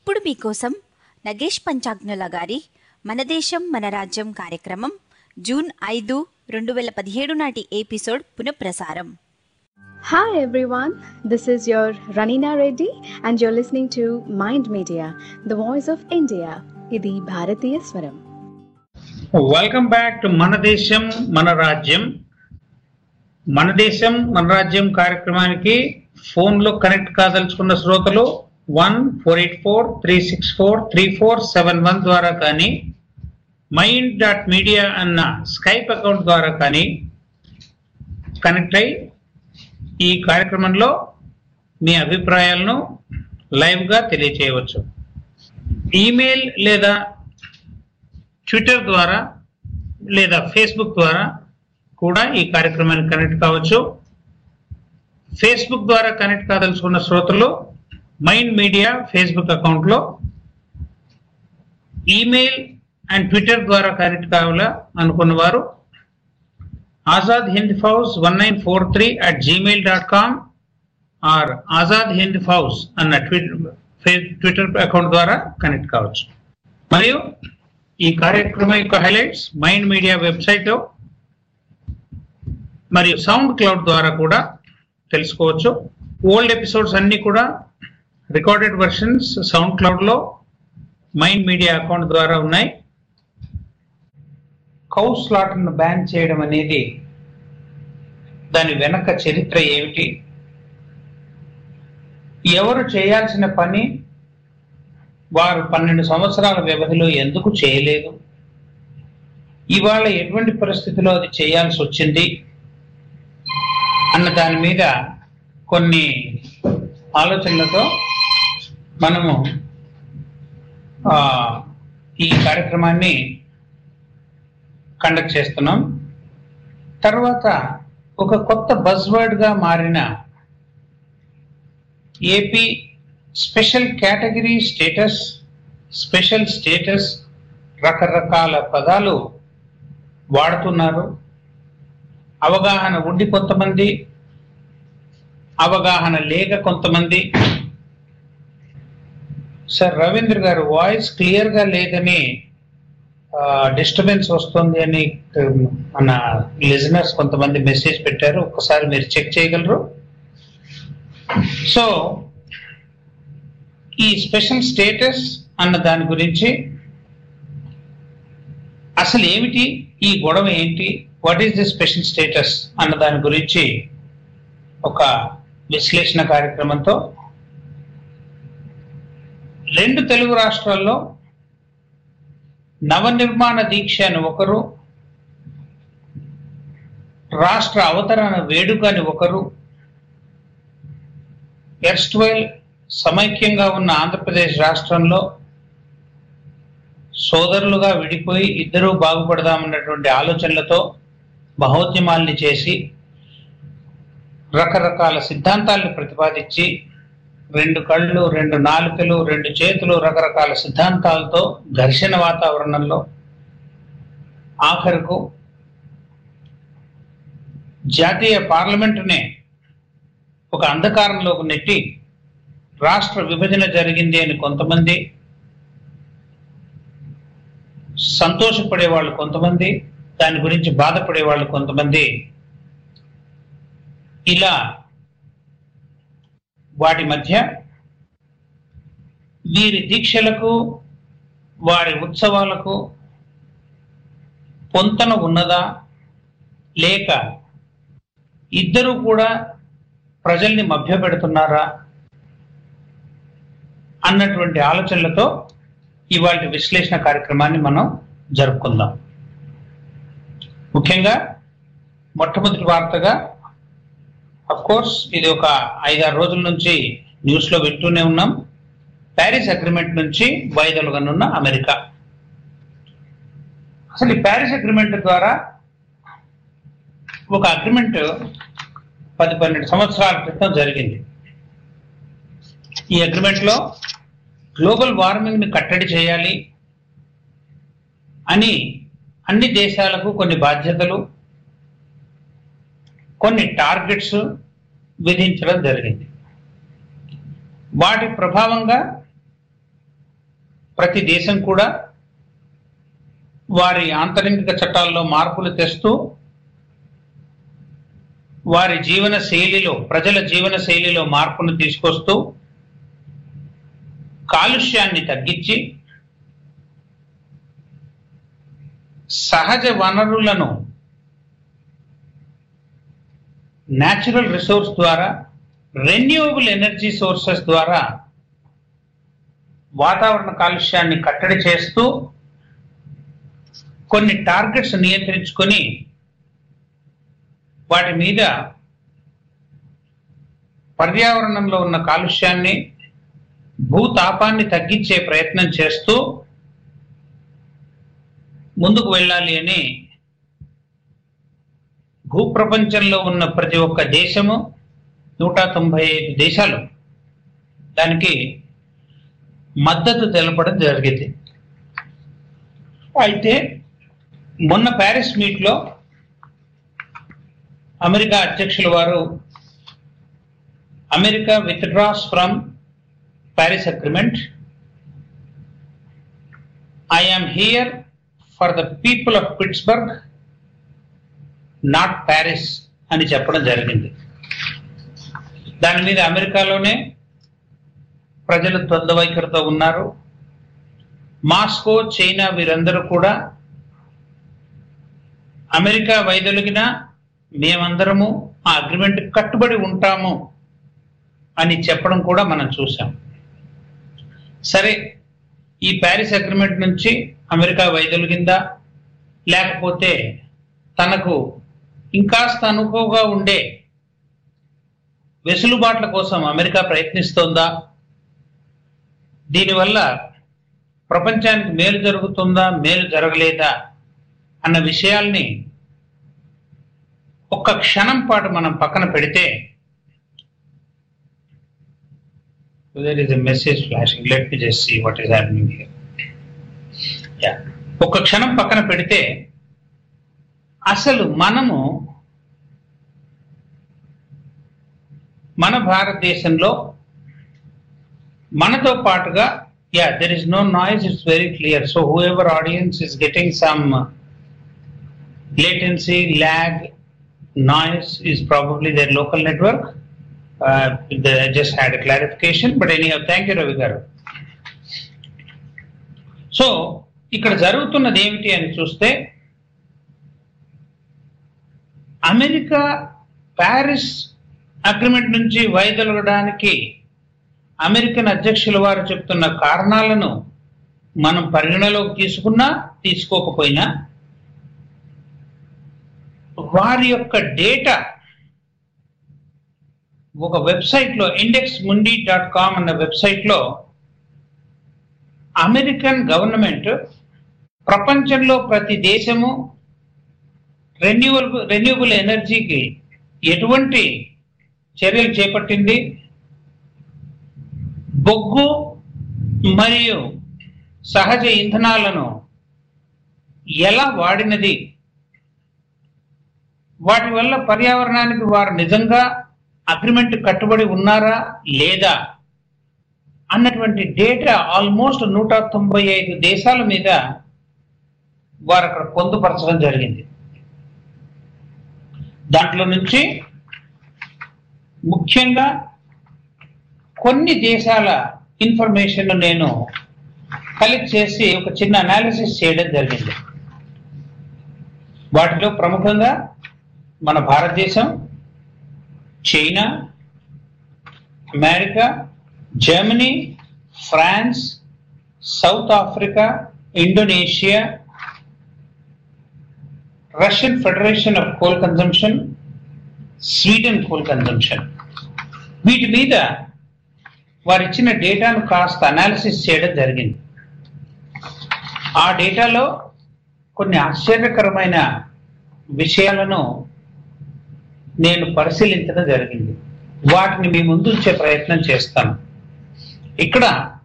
ఇప్పుడు మీకోసం నగేష్ పంచాగ్నుల గారి మన దేశం మన రాజ్యం కార్యక్రమం జూన్ 5, 2017 నాటి ఎపిసోడ్ పునఃప్రసారం. Hi everyone, this is your Ranina Reddy and you're listening to Mind Media, the voice of India. ఇది భారతీయ స్వరం. వెల్కమ్ బ్యాక్ టు మన దేశం మన రాజ్యం. మన దేశం మన రాజ్యం కార్యక్రమానికి ఫోన్లో కనెక్ట్ కాదలుచుకున్న శ్రోతలు 1-484-364-3471 ద్వారా కానీ mind.media అన్న స్కైప్ అకౌంట్ ద్వారా కానీ కనెక్ట్ అయి ఈ కార్యక్రమంలో మీ అభిప్రాయాలను లైవ్గా తెలియచేయవచ్చు. ఈమెయిల్ లేదా ట్విట్టర్ ద్వారా లేదా ఫేస్బుక్ ద్వారా కూడా ఈ కార్యక్రమానికి కనెక్ట్ కావచ్చు. ఫేస్బుక్ ద్వారా కనెక్ట్ కాదలుచుకున్న శ్రోతలు మైండ్ మీడియా ఫేస్బుక్ అకౌంట్లో, ఈమెయిల్ అండ్ ట్విట్టర్ ద్వారా కనెక్ట్ కావాలా అనుకున్న వారు ఆజాద్ హింద్ ఫౌజ్ 1943@gmail.com ఆర్ ఆజాద్ హింద్ ఫౌజ్ అన్న ట్విట్టర్ అకౌంట్ ద్వారా కనెక్ట్ కావచ్చు. మరియు ఈ కార్యక్రమం యొక్క హైలైట్స్ మైండ్ మీడియా వెబ్సైట్ మరియు సౌండ్ క్లౌడ్ ద్వారా కూడా తెలుసుకోవచ్చు. ఓల్డ్ ఎపిసోడ్స్ అన్ని కూడా రికార్డెడ్ వర్షన్స్ సౌండ్ క్లౌడ్లో మైండ్ మీడియా అకౌంట్ ద్వారా ఉన్నాయి. కౌ స్లాటర్ను బ్యాన్ చేయడం అనేది దాని వెనక చరిత్ర ఏమిటి, ఎవరు చేయాల్సిన పని వారు 12 సంవత్సరాల వ్యవధిలో ఎందుకు చేయలేదు, ఇవాళ ఎటువంటి పరిస్థితిలో అది చేయాల్సి వచ్చింది అన్న దాని మీద కొన్ని ఆలోచనలతో మనము ఈ కార్యక్రమాన్ని కండక్ట్ చేస్తున్నాం. తర్వాత ఒక కొత్త బజ్వర్డ్గా మారిన AP special category status, special status, రకరకాల పదాలు వాడుతున్నారు. అవగాహన ఉండి కొంతమంది, అవగాహన లేక కొంతమంది. సార్ రవీంద్ర గారు వాయిస్ క్లియర్గా లేదని, డిస్టర్బెన్స్ వస్తుంది అని మన లిజనర్స్ కొంతమంది మెసేజ్ పెట్టారు. ఒక్కసారి మీరు చెక్ చేయగలరు? సో ఈ స్పెషల్ స్టేటస్ అన్న దాని గురించి అసలు ఏమిటి, ఈ గొడవ ఏంటి, what is the special status అన్న దాని గురించి ఒక విశ్లేషణ కార్యక్రమంతో 2 తెలుగు రాష్ట్రాల్లో నవనిర్మాణ దీక్ష అని ఒకరు, రాష్ట్ర అవతరణ వేడుక అని ఒకరు, ఎర్స్ట్వైల్ సమైక్యంగా ఉన్న ఆంధ్రప్రదేశ్ రాష్ట్రంలో సోదరులుగా విడిపోయి ఇద్దరూ బాగుపడదామన్నటువంటి ఆలోచనలతో మహోద్యమాల్ని చేసి రకరకాల సిద్ధాంతాలను ప్రతిపాదించి 2 కళ్ళు, 2 నాలుకలు, 2 చేతులు, రకరకాల సిద్ధాంతాలతో ఘర్షణ వాతావరణంలో ఆఖరుకు జాతీయ పార్లమెంటునే ఒక అంధకారంలోకి నెట్టి రాష్ట్ర విభజన జరిగింది అని కొంతమంది, సంతోషపడే వాళ్ళు కొంతమంది, దాని గురించి బాధపడే వాళ్ళు కొంతమంది, ఇలా వాటి మధ్య వీరి దీక్షలకు వారి ఉత్సవాలకు పొంతన ఉన్నదా, లేక ఇద్దరు కూడా ప్రజల్ని మభ్యపెడుతున్నారా అన్నటువంటి ఆలోచనలతో ఇవాళ విశ్లేషణ కార్యక్రమాన్ని మనం జరుపుకుందాం. ముఖ్యంగా మొట్టమొదటి వార్తగా, అఫ్ కోర్స్ ఇది ఒక 5-6 రోజుల నుంచి న్యూస్ లో వింటూనే ఉన్నాం, ప్యారిస్ అగ్రిమెంట్ నుంచి వైదొలగనున్న అమెరికా. అసలు ఈ ప్యారిస్ అగ్రిమెంట్ ద్వారా ఒక అగ్రిమెంట్ 10-12 సంవత్సరాల క్రితం జరిగింది. ఈ అగ్రిమెంట్ లో గ్లోబల్ వార్మింగ్ ని కట్టడి చేయాలి అని అన్ని దేశాలకు కొన్ని బాధ్యతలు, కొన్ని టార్గెట్స్ విధించడం జరిగింది. వాటి ప్రభావంగా ప్రతి దేశం కూడా వారి ఆంతరింగిక చట్టాల్లో మార్పులు తెస్తూ వారి ప్రజల జీవన శైలిలో మార్పును తీసుకొస్తూ కాలుష్యాన్ని తగ్గించి సహజ వనరులను న్యాచురల్ రిసోర్స్ ద్వారా, రెన్యూవబుల్ ఎనర్జీ సోర్సెస్ ద్వారా వాతావరణ కాలుష్యాన్ని కట్టడి చేస్తూ కొన్ని టార్గెట్స్ నియంత్రించుకొని వాటి మీద పర్యావరణంలో ఉన్న కాలుష్యాన్ని, భూతాపాన్ని తగ్గించే ప్రయత్నం చేస్తూ ముందుకు వెళ్ళాలి అని భూప్రపంచంలో ఉన్న ప్రతి ఒక్క దేశము 195 దేశాలు దానికి మద్దతు తెలపడం జరిగింది. అయితే మొన్న ప్యారిస్ మీట్లో అమెరికా అధ్యక్షుల వారు America withdraws from Paris agreement, I am here for the people of Pittsburgh not Paris అని చెప్పడం జరిగింది. దాని మీద అమెరికాలోనే ప్రజలు ద్వంద్వ వైఖరితో ఉన్నారు. మాస్కో, చైనా వీరందరూ కూడా అమెరికా వైదొలిగినా మేమందరము ఆ అగ్రిమెంట్ కట్టుబడి ఉంటాము అని చెప్పడం కూడా మనం చూసాం. సరే, ఈ ప్యారిస్ అగ్రిమెంట్ నుంచి అమెరికా వైదొలిగిందా, లేకపోతే తనకు ఇంకాస్త అనుకువగా ఉండే వెసులుబాట్ల కోసం అమెరికా ప్రయత్నిస్తోందా, దీనివల్ల ప్రపంచానికి మేలు జరుగుతుందా, మేలు జరగలేదా అన్న విషయాల్ని ఒక్క క్షణం పాటు మనం పక్కన పెడితే, there is a message flashing, let me just see what is happening here. Yeah, ఒక్క క్షణం పక్కన పెడితే అసలు మనము మన భారతదేశంలో మనతో పాటుగా, there is no noise, it's very clear, so whoever audience is getting some latency, lag, noise is probably their local network. I just had a clarification, but anyhow, thank you Ravi garu. So ఇక్కడ జరుగుతున్నది ఏమిటి అని చూస్తే, America Paris agreement నుంచి వైదొలగడానికి American అధ్యక్షుల వారు చెప్తున్న కారణాలను మనం పరిగణలోకి తీసుకున్నా తీసుకోకపోయినా వారి యొక్క డేటా ఒక వెబ్సైట్లో indexmundi.com అన్న వెబ్సైట్లో అమెరికన్ గవర్నమెంట్ ప్రపంచంలో ప్రతి దేశము రెన్యూవబుల్ ఎనర్జీకి ఎటువంటి చర్యలు చేపట్టింది, బొగ్గు మరియు సహజ ఇంధనాలను ఎలా వాడినది, వాటి వల్ల పర్యావరణానికి వారు నిజంగా అగ్రిమెంట్ కట్టుబడి ఉన్నారా లేదా అన్నటువంటి డేటా ఆల్మోస్ట్ 195 దేశాల మీద వారు అక్కడ పొందుపరచడం జరిగింది. దాంట్లో నుంచి ముఖ్యంగా కొన్ని దేశాల ఇన్ఫర్మేషన్ నేను కలెక్ట్ చేసి ఒక చిన్న అనాలిసిస్ చేయడం జరిగింది. వాటిలో ప్రముఖంగా మన భారతదేశం, China, America, Germany, France, South Africa, Indonesia, Russian Federation of coal consumption, Sweden coal consumption, వీటి మీద వారు ఇచ్చిన డేటాను కాస్త అనాలిసిస్ చేయడం జరిగింది. ఆ డేటాలో కొన్ని ఆశ్చర్యకరమైన విషయాలను నేను పరిశీలించడం జరిగింది. వాటిని మీ ముందు ఉంచే ప్రయత్నం చేస్తాను. ఇక్కడ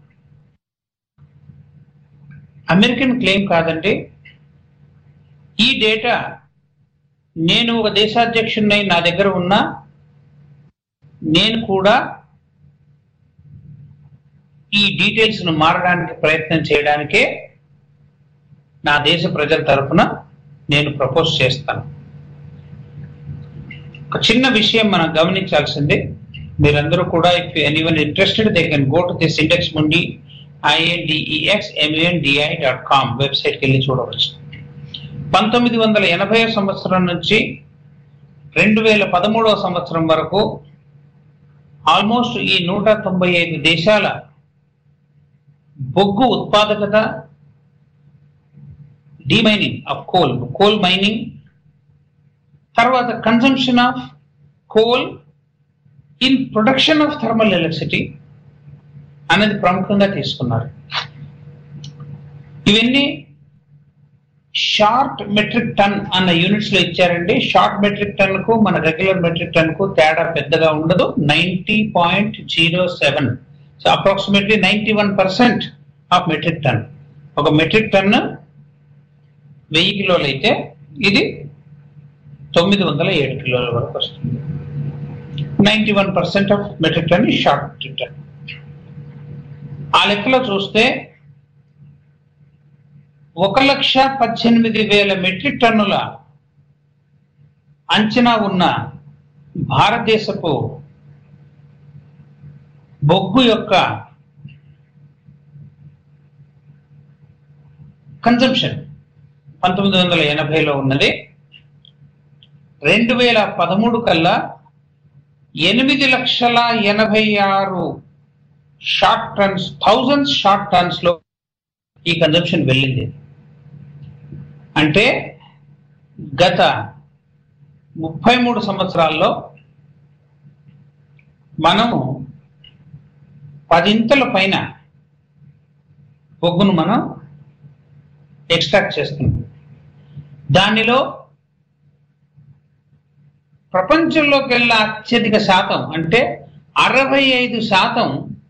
అమెరికన్ క్లెయిమ్ కాదండి, ఈ డేటా నేను ఒక దేశాధ్యక్షుడినై నా దగ్గర ఉన్న నేను కూడా ఈ డీటెయిల్స్ ను మారడానికి ప్రయత్నం చేయడానికే నా దేశ ప్రజల తరఫున నేను ప్రపోజ్ చేస్తాను. ఒక చిన్న విషయం మనం గమనించాల్సింది, మీరందరూ కూడా if anyone interested they can go to this index Mundi indexmundi.com వెబ్సైట్కి వెళ్ళి చూడవచ్చు. 1980 సంవత్సరం నుంచి 2013 సంవత్సరం వరకు ఆల్మోస్ట్ ఈ 195 దేశాల బొగ్గు ఉత్పాదకత, డిమైనింగ్ ఆఫ్ కోల్ మైనింగ్, తర్వాత consumption of coal in production of thermal electricity అనేది ప్రముఖంగా తీసుకున్నారు. ఇవన్నీ షార్ట్ మెట్రిక్ టన్ అన్న యూనిట్స్ లో ఇచ్చారండి. షార్ట్ మెట్రిక్ టన్ కు మన రెగ్యులర్ మెట్రిక్ టన్ కు తేడా పెద్దగా ఉండదు, 90.07. So approximately 91% of metric ton. ఒక మెట్రిక్ టన్ 1000 కిలోలు అయితే ఇది 907 కిలోల వరకు వస్తుంది. 91% ఆఫ్ మెట్రిక్ టన్ ఈ షార్ట్ మెట్రిక్ టన్. ఆ లెక్కలో చూస్తే 1,18,000 మెట్రిక్ టన్నుల అంచనా ఉన్న భారతదేశపు బొగ్గు యొక్క కన్జంప్షన్ 1980లో ఉన్నది 2013 కల్లా 8,86,000 షార్ట్ టన్స్, 1000 షార్ట్ టన్స్ లో ఈ కన్జంప్షన్ వెళ్ళింది. అంటే గత 33 సంవత్సరాల్లో మనము 10 పైన బొగ్గును మనం ఎక్స్ట్రాక్ట్ చేస్తున్నాం. దానిలో ప్రపంచంలోకి వెళ్ళే అత్యధిక శాతం అంటే 65%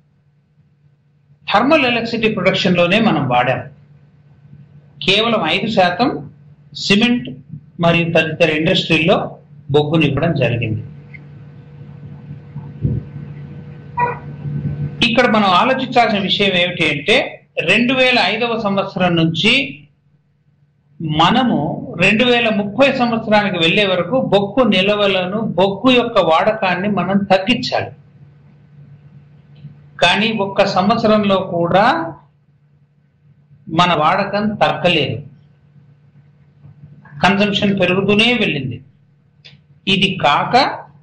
థర్మల్ ఎలక్ట్రిసిటీ ప్రొడక్షన్ లోనే మనం వాడాం. కేవలం 5% సిమెంట్ మరియు తదితర ఇండస్ట్రీల్లో బొగ్గుని ఇవ్వడం జరిగింది. ఇక్కడ మనం ఆలోచించాల్సిన విషయం ఏమిటి అంటే 2005 సంవత్సరం నుంచి మనము 2030 సంవత్సరానికి వెళ్లే వరకు బొగ్గు నిల్వలను, బొగ్గు యొక్క వాడకాన్ని మనం తగ్గించాలి. కానీ ఒక్క సంవత్సరంలో కూడా మన వాడకం తగ్గలేదు, కన్జంప్షన్ పెరుగుతూనే వెళ్ళింది. ఇది కాక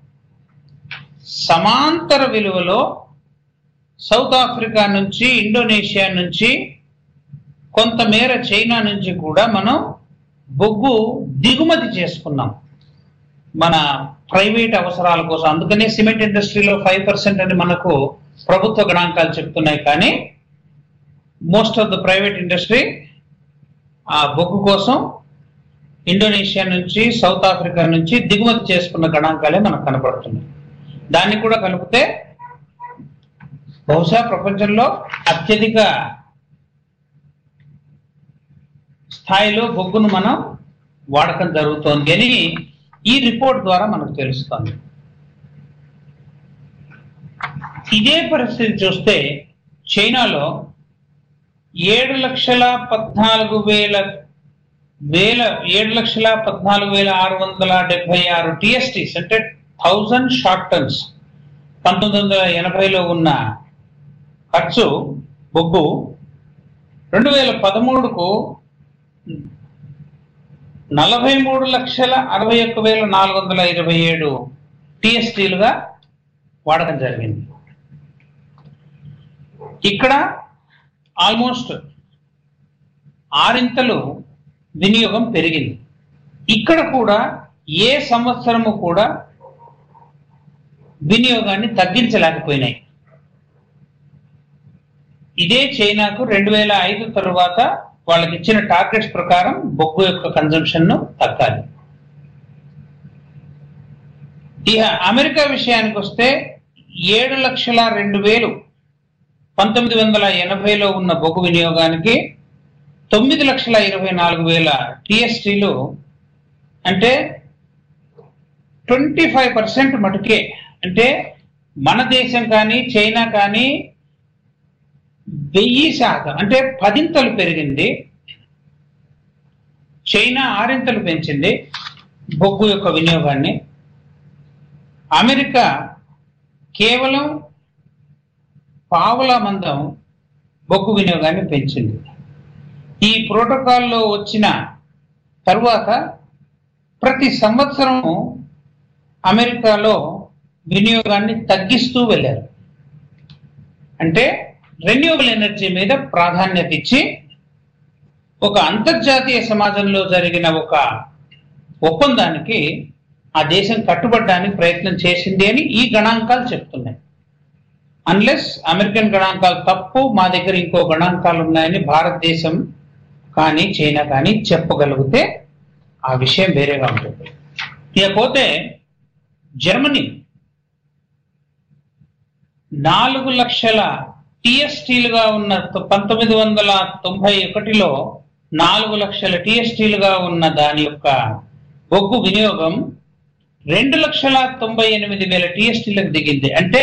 సమాంతర విలువలో సౌత్ ఆఫ్రికా నుంచి, ఇండోనేషియా నుంచి, కొంతమేర చైనా నుంచి కూడా మనం బొగ్గు దిగుమతి చేసుకున్నాం మన ప్రైవేట్ అవసరాల కోసం. అందుకనే సిమెంట్ ఇండస్ట్రీలో 5% అని మనకు ప్రభుత్వ గణాంకాలు చెప్తున్నాయి. కానీ most of the private industry ఆ బొగ్గు కోసం ఇండోనేషియా నుంచి, సౌత్ ఆఫ్రికా నుంచి దిగుమతి చేసుకున్న గణాంకాలే మనకు కనపడుతున్నాయి. దాన్ని కూడా కలిపితే బహుశా ప్రపంచంలో అత్యధిక స్థాయిలో బొగ్గును మనం వాడకం జరుగుతోంది అని ఈ రిపోర్ట్ ద్వారా మనకు తెలుస్తుంది. ఇదే పరిస్థితి చూస్తే చైనాలో 7,14,676 టీఎస్టీస్ అంటే 1000 షార్ట్ టన్స్ 1980లో ఉన్న ఖర్చు బొగ్గు 2013కు 43,61,427 టీఎస్టీలుగా వాడకం జరిగింది. ఇక్కడ ఆల్మోస్ట్ 6 వినియోగం పెరిగింది. ఇక్కడ కూడా ఏ సంవత్సరము కూడా వినియోగాన్ని తగ్గించలేకపోయినాయి. ఇదే చైనాకు 2005 తరువాత వాళ్ళకి ఇచ్చిన టార్గెట్స్ ప్రకారం బొగ్గు యొక్క కన్జంప్షన్ ను తగ్గాలి. ఇక అమెరికా విషయానికి వస్తే 7,02,000 1980లో ఉన్న బొగ్గు వినియోగానికి 9,24,000 టీఎస్టీలు అంటే 25% మటుకే. అంటే మన దేశం కానీ చైనా కానీ 1000% అంటే 10 పెరిగింది. చైనా 6 పెంచింది బొగ్గు యొక్క వినియోగాన్ని. అమెరికా కేవలం పావుల మందం బొగ్గు వినియోగాన్ని పెంచింది. ఈ ప్రోటోకాల్లో వచ్చిన తరువాత ప్రతి సంవత్సరము అమెరికాలో వినియోగాన్ని తగ్గిస్తూ వెళ్ళారు. అంటే రెన్యూవబుల్ ఎనర్జీ మీద ప్రాధాన్యత ఇచ్చి ఒక అంతర్జాతీయ సమాజంలో జరిగిన ఒక ఒప్పందానికి ఆ దేశం కట్టుబడడానికి ప్రయత్నం చేసింది అని ఈ గణాంకాలు చెప్తున్నాయి. అన్లెస్ అమెరికన్ గణాంకాలు తప్పు, మా దగ్గర ఇంకో గణాంకాలు ఉన్నాయని భారతదేశం కానీ చైనా కానీ చెప్పగలిగితే ఆ విషయం వేరేగా ఉంటుంది. ఇకపోతే జర్మనీ 4 లక్షల టీఎస్టీలుగా ఉన్న 1991లో 4 లక్షల టీఎస్టీలుగా ఉన్న దాని యొక్క బొగ్గు వినియోగం 2,98,000 టీఎస్టీలకు దిగింది. అంటే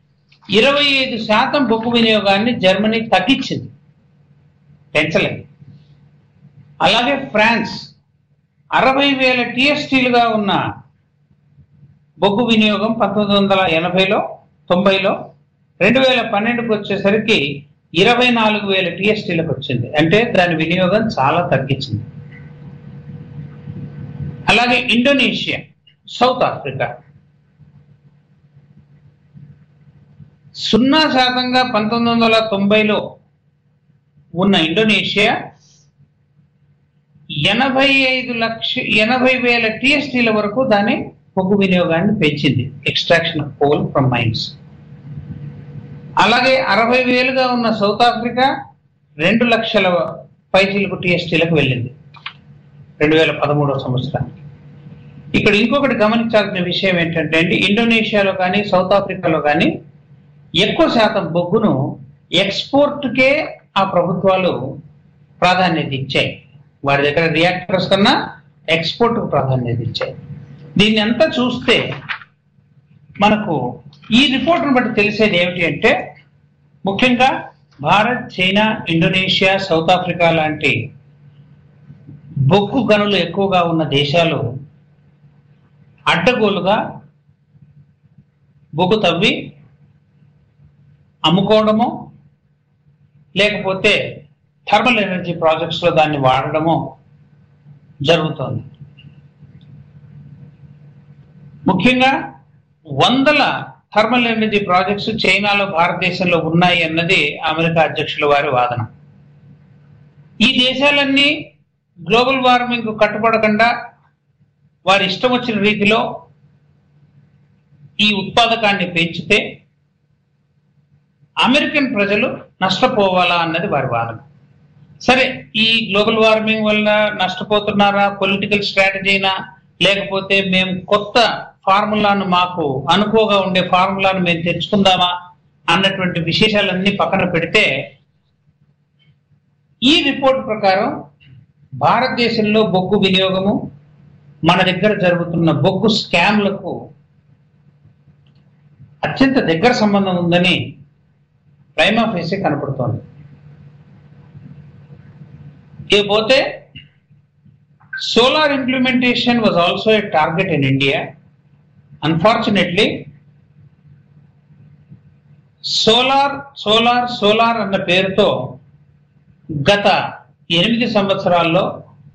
25% బొగ్గు వినియోగాన్ని జర్మనీ తగ్గించింది, పెంచలేదు. అలాగే ఫ్రాన్స్ 60,000 టీఎస్టీలుగా ఉన్న బొగ్గు వినియోగం 1980లో 90లో 2012కు వచ్చేసరికి 24,000 టీఎస్టీలకు వచ్చింది. అంటే దాని వినియోగం చాలా తగ్గించింది. అలాగే ఇండోనేషియా, సౌత్ ఆఫ్రికా 0% 1990లో ఉన్న ఇండోనేషియా 80,000 టీఎస్టీల వరకు దాని బొగ్గు వినియోగాన్ని పెంచింది, extraction of coal from mines. అలాగే 60,000గా ఉన్న సౌత్ ఆఫ్రికా 2 లక్షల పైచీలకు టీఎస్టీలకు వెళ్ళింది 2013వ సంవత్సరానికి. ఇక్కడ ఇంకొకటి గమనించాల్సిన విషయం ఏంటంటే అండి, ఇండోనేషియాలో కానీ సౌత్ ఆఫ్రికాలో కానీ ఎక్కువ శాతం బొగ్గును ఎక్స్పోర్ట్కే ఆ ప్రభుత్వాలు ప్రాధాన్యత ఇచ్చాయి. వారి దగ్గర రియాక్టర్స్ కన్నా ఎక్స్పోర్ట్కు ప్రాధాన్యత ఇచ్చాయి. దీన్ని అంతా చూస్తే మనకు ఈ రిపోర్ట్ను బట్టి తెలిసేది ఏమిటి అంటే, ముఖ్యంగా Bharat, China, Indonesia, South Africa లాంటి బొగ్గు గనులు ఎక్కువగా ఉన్న దేశాలు అడ్డగోలుగా బొగ్గు తవ్వి అమ్ముకోవడమో లేకపోతే థర్మల్ ఎనర్జీ ప్రాజెక్ట్స్లో దాన్ని వాడడమో జరుగుతోంది. ముఖ్యంగా 100 థర్మల్ ఎనర్జీ ప్రాజెక్ట్స్ చైనాలో, భారతదేశంలో ఉన్నాయి అన్నది అమెరికా అధ్యక్షుల వారి వాదన. ఈ దేశాలన్నీ గ్లోబల్ వార్మింగ్ కట్టుబడకుండా వారి ఇష్టం వచ్చిన రీతిలో ఈ ఉత్పాదకాన్ని పెంచితే అమెరికన్ ప్రజలు నష్టపోవాలా అన్నది వారి వాదన. సరే, ఈ గ్లోబల్ వార్మింగ్ వల్ల నష్టపోతున్నారా, పొలిటికల్ స్ట్రాటజీనా, లేకపోతే మేము కొత్త ఫార్ములాను, మాకు అనుకోగా ఉండే ఫార్ములాను మేము తెచ్చుకుందామా అన్నటువంటి విశేషాలన్నీ పక్కన పెడితే, ఈ రిపోర్ట్ ప్రకారం భారతదేశంలో బొగ్గు వినియోగము, మన దగ్గర జరుగుతున్న బొగ్గు స్కామ్లకు అత్యంత దగ్గర సంబంధం ఉందని ప్రైమా ఫేసీ కనపడుతోంది. ఇకపోతే solar implementation was also a target in India. Unfortunately, solar అన్న పేరుతో గత 8 సంవత్సరాల్లో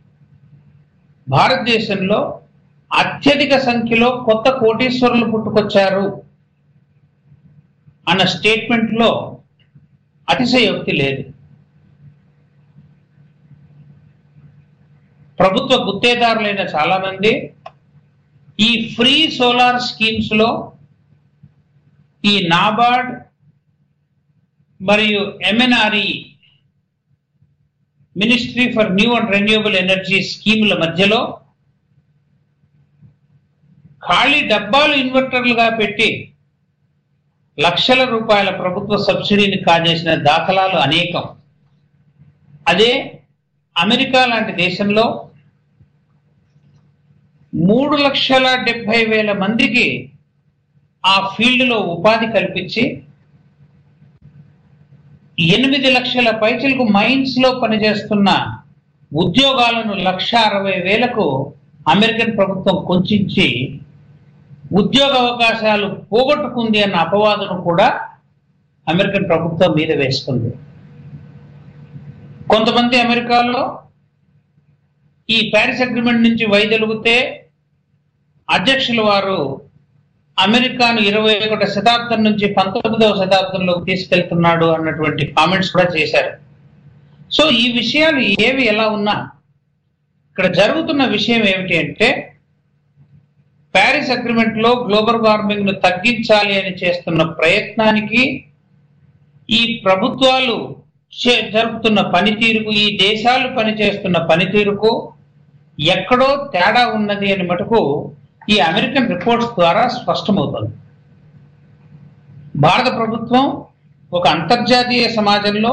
భారతదేశంలో అత్యధిక సంఖ్యలో కొత్త కోటీశ్వరులు పుట్టుకొచ్చారు అన్న స్టేట్మెంట్లో అతిశయోక్తి లేదు. ప్రభుత్వ గుత్తేదారులైన చాలా మంది ఈ ఫ్రీ సోలార్ స్కీమ్స్ లో ఈ నాబార్డ్ మరియు MNRE, ministry for new and renewable energy స్కీముల మధ్యలో ఖాళీ డబ్బాలు ఇన్వర్టర్లుగా పెట్టి లక్షల రూపాయల ప్రభుత్వ సబ్సిడీని కాజేసిన దాఖలాలు అనేకం. అదే అమెరికా లాంటి దేశంలో 3,70,000 మందికి ఆ ఫీల్డ్లో ఉపాధి కల్పించి 8 లక్షల పైచిలకు మైన్స్ లో పనిచేస్తున్న ఉద్యోగాలను 1,60,000కు అమెరికన్ ప్రభుత్వం కుంచి ఉద్యోగ అవకాశాలు పోగొట్టుకుంది అన్న అపవాదును కూడా అమెరికన్ ప్రభుత్వం మీద వేసుకుంది. కొంతమంది అమెరికాలో ఈ ప్యారిస్ అగ్రిమెంట్ నుంచి వైదొలిగితే అధ్యక్షుల వారు అమెరికాను 21వ శతాబ్దం నుంచి 19వ శతాబ్దంలోకి తీసుకెళ్తున్నాడు అన్నటువంటి కామెంట్స్ కూడా చేశారు. సో ఈ విషయాలు ఏవి ఎలా ఉన్నా ఇక్కడ జరుగుతున్న విషయం ఏమిటి అంటే, ప్యారిస్ అగ్రిమెంట్ లో గ్లోబల్ వార్మింగ్ ను తగ్గించాలి అని చేస్తున్న ప్రయత్నానికి ఈ ప్రభుత్వాలు జరుపుతున్న పనితీరుకు, ఈ దేశాలు పనిచేస్తున్న పనితీరుకు ఎక్కడో తేడా ఉన్నది అని మటుకు ఈ అమెరికన్ రిపోర్ట్స్ ద్వారా స్పష్టమవుతుంది. భారత ప్రభుత్వం ఒక అంతర్జాతీయ సమాజంలో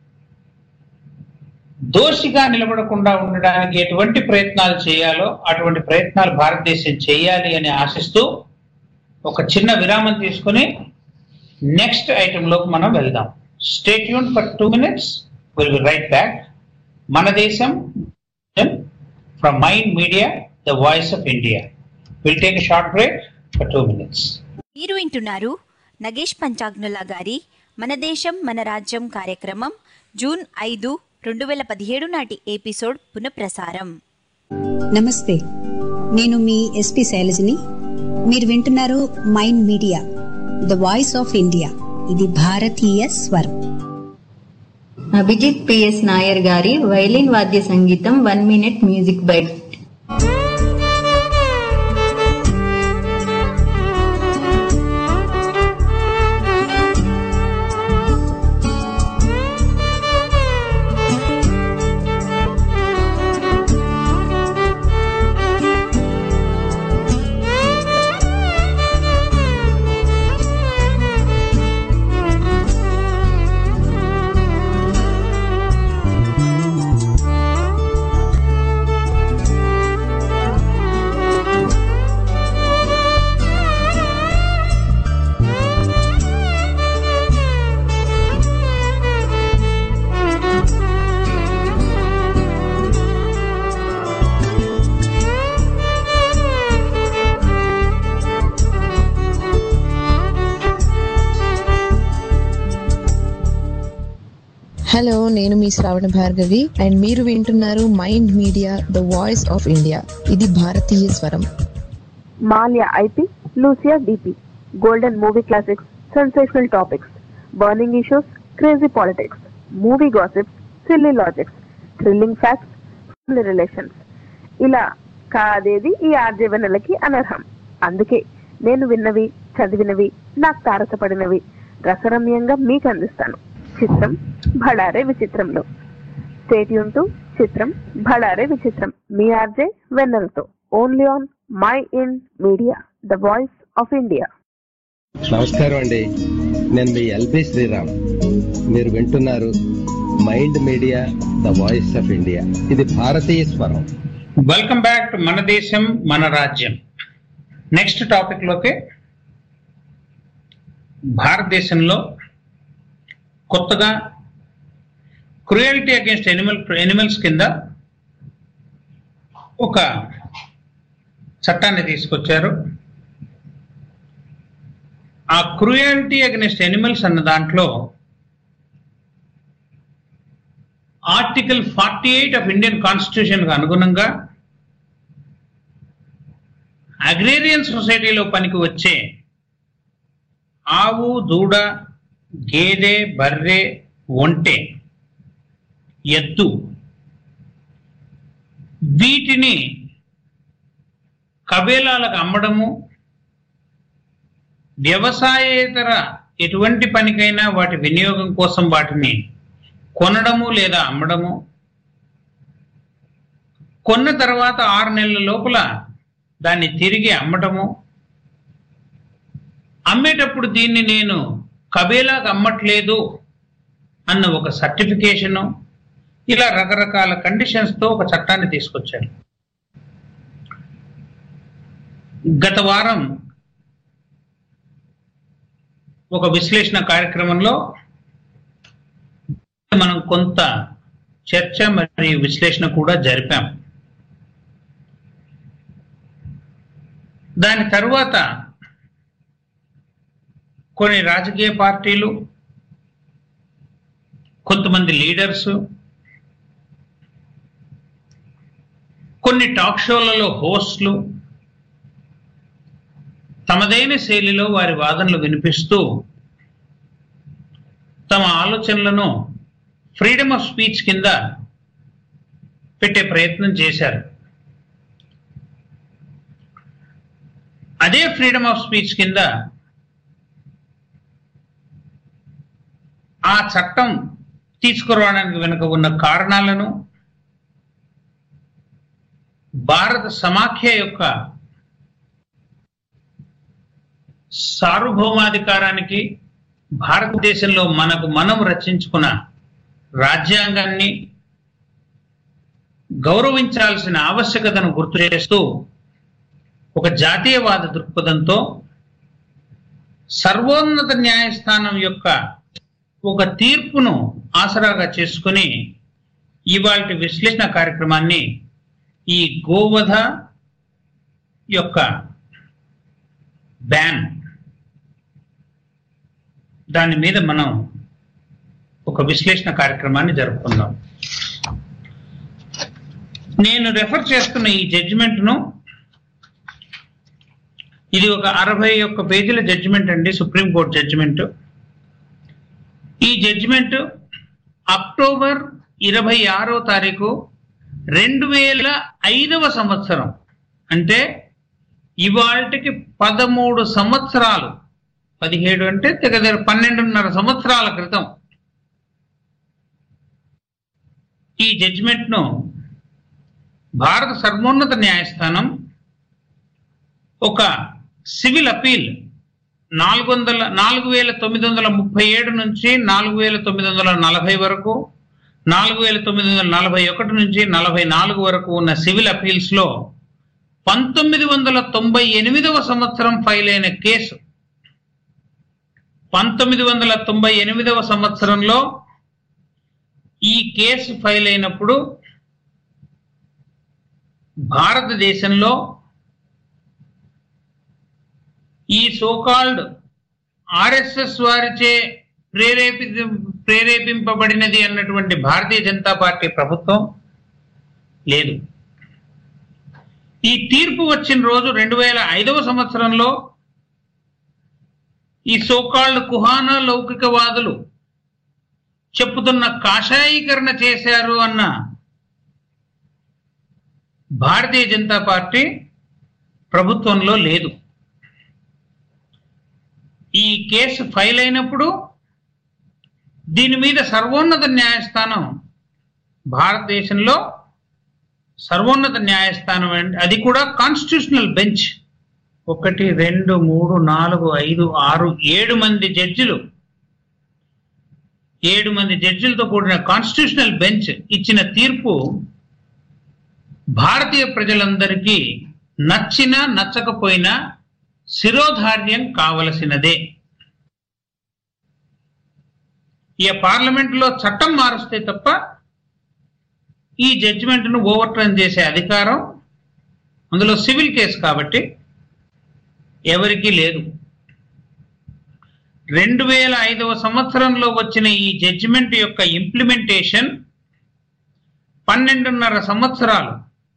దోషిగా నిలబడకుండా ఉండడానికి ఎటువంటి ప్రయత్నాలు చేయాలో అటువంటి ప్రయత్నాలు భారతదేశం చేయాలి అని ఆశిస్తూ ఒక చిన్న విరామం తీసుకుని నెక్స్ట్ ఐటెంలోకి మనం వెళ్దాం. Stay tuned for 2 minutes. We'll be right back. మన దేశం from Mind Media, the voice of India. We'll take a short break for 2 minutes. మీరు వింటున్నారు నగేష్ పంచాగ్నుల గారి మన దేశం మన రాజ్యం కార్యక్రమం జూన్ 5, 2017 నాటి ఎపిసోడ్ పునఃప్రసారం. నమస్తే, నేను మీ ఎస్పి శైలజని. మీరు వింటున్నారు mind media, the voice of India. ఇది భారతీయ స్వరం. అభిజిత్ పిఎస్ నాయర్ గారి వైలిన్ వాద్య సంగీతం 1 minute మ్యూజిక్ బైట్. హలో, నేను మీ శ్రావణ భార్గవి అండ్ మీరు వింటున్నారు mind media, the voice of India. ఇది భారతీయ స్వరం. Mallya IP, Lucia DP, golden movie classics, sensational topics, burning issues, crazy politics, movie gossips, silly logics, thrilling facts, family relations, ఇలా కాదేది ఈ ఆర్జీవనలకి అనర్హం. అందుకే నేను విన్నవి, చదివినవి, నాకు తారసపడినవి రసరమ్యంగా మీకు అందిస్తాను. చిత్రం భడారే విచిత్రంలో. స్టేట్ యూన్ టు చిత్రం భడారే విచిత్రం, మీ ఆర్జే వెన్నెలతో, only on Mind Media, the voice of India. నమస్కారం అండి, నేను మీ ఎల్బి శ్రీరామ్. మీరు వింటున్నారు mind media, the voice of India. ఇది భారతీయ స్వరం. వెల్కమ్ బ్యాక్ టు మన దేశం మన రాజ్యం. నెక్స్ట్ టాపిక్ లోకి, భారతదేశంలో కొత్తగా క్రూయల్టీ అగేన్స్ట్ ఎనిమల్స్ కింద ఒక చట్టాన్ని తీసుకొచ్చారు. ఆ క్రూయల్టీ అగేన్స్ట్ ఎనిమల్స్ అన్న దాంట్లో ఆర్టికల్ 48 ఆఫ్ ఇండియన్ కాన్స్టిట్యూషన్ కు అనుగుణంగా అగ్రేరియన్ సొసైటీలో పనికి వచ్చే ఆవు, దూడ, గేదె, బర్రె, ఒంటె, ఎద్దు, వీటిని కబేలాలకు అమ్మడము, వ్యవసాయేతర ఎటువంటి పనికైనా వాటి వినియోగం కోసం వాటిని కొనడము లేదా అమ్మడము, కొన్న తర్వాత 6 నెలల లోపల దాన్ని తిరిగి అమ్మటము, అమ్మేటప్పుడు దీన్ని నేను కబేలాకు అమ్మట్లేదు అన్న ఒక సర్టిఫికేషను, ఇలా రకరకాల కండిషన్స్తో ఒక చట్టాన్ని తీసుకొచ్చారు. గత వారం ఒక విశ్లేషణ కార్యక్రమంలో మనం కొంత చర్చ మరియు విశ్లేషణ కూడా జరిపాం. దాని తరువాత కొన్ని రాజకీయ పార్టీలు, కొంతమంది లీడర్స్, కొన్ని టాక్ షోలలో హోస్ట్లు తమదైన శైలిలో వారి వాదనలు వినిపిస్తూ తమ ఆలోచనలను ఫ్రీడమ్ ఆఫ్ స్పీచ్ కింద పెట్టే ప్రయత్నం చేశారు. అదే ఫ్రీడమ్ ఆఫ్ స్పీచ్ కింద ఆ చట్టం తీసుకురావడానికి వెనుక ఉన్న కారణాలను, భారత సమాఖ్య యొక్క సార్వభౌమాధికారానికి, భారతదేశంలో మనకు మనం రచించుకున్న రాజ్యాంగాన్ని గౌరవించాల్సిన ఆవశ్యకతను గుర్తు చేస్తూ ఒక జాతీయవాద దృక్పథంతో సర్వోన్నత న్యాయస్థానం యొక్క ఒక తీర్పును ఆసరాగా చేసుకుని ఇవాల్టి విశ్లేషణ కార్యక్రమాన్ని ఈ గోవధ యొక్క బ్యాన్ దాని మీద మనం ఒక విశ్లేషణ కార్యక్రమాన్ని జరుపుకుందాం. నేను రెఫర్ చేస్తున్న ఈ జడ్జిమెంట్ను, ఇది ఒక 61 పేజీల జడ్జిమెంట్ అండి, సుప్రీంకోర్టు జడ్జిమెంట్. ఈ జడ్జిమెంట్ అక్టోబర్ 26వ తారీఖు 2005వ సంవత్సరం, అంటే ఇవాళకి 13 సంవత్సరాలు, 17 అంటే దగ్గర 12.5 సంవత్సరాల క్రితం ఈ జడ్జిమెంట్ను భారత సర్వోన్నత న్యాయస్థానం ఒక సివిల్ అపీల్ 4937 నుంచి 4940 వరకు, 4941 నుంచి 44 వరకు ఉన్న సివిల్ అపీల్స్ లో 1998వ సంవత్సరం ఫైల్ అయిన కేసు. 1998వ సంవత్సరంలో ఈ కేసు ఫైల్ అయినప్పుడు భారతదేశంలో ఈ సోకాల్డ్ ఆర్ఎస్ఎస్ వారిచే ప్రేరేపింపబడినది అన్నటువంటి భారతీయ జనతా పార్టీ ప్రభుత్వం లేదు. ఈ తీర్పు వచ్చిన రోజు 2005వ సంవత్సరంలో ఈ సోకాల్డ్ కుహానా లౌకికవాదులు చెప్పుతున్న కాషాయీకరణ చేశారు అన్న భారతీయ జనతా పార్టీ ప్రభుత్వంలో లేదు. ఈ కేసు ఫైల్ అయినప్పుడు దీని మీద సర్వోన్నత న్యాయస్థానం, భారతదేశంలో సర్వోన్నత న్యాయస్థానం, అది కూడా కాన్స్టిట్యూషనల్ బెంచ్, 1 2 3 4 5 6 7 మంది జడ్జిలు, 7 మంది జడ్జిలతో కూడిన కాన్స్టిట్యూషనల్ బెంచ్ ఇచ్చిన తీర్పు భారతీయ ప్రజలందరికీ నచ్చినా నచ్చకపోయినా శిరోధార్యం కావలసినదే. ఈ పార్లమెంట్లో చట్టం మారుస్తే తప్ప ఈ జడ్జిమెంట్ను ఓవర్టర్న్ చేసే అధికారం, అందులో సివిల్ కేసు కాబట్టి, ఎవరికీ లేదు. 2005వ సంవత్సరంలో వచ్చిన ఈ జడ్జిమెంట్ యొక్క ఇంప్లిమెంటేషన్ 12.5 సంవత్సరాలు,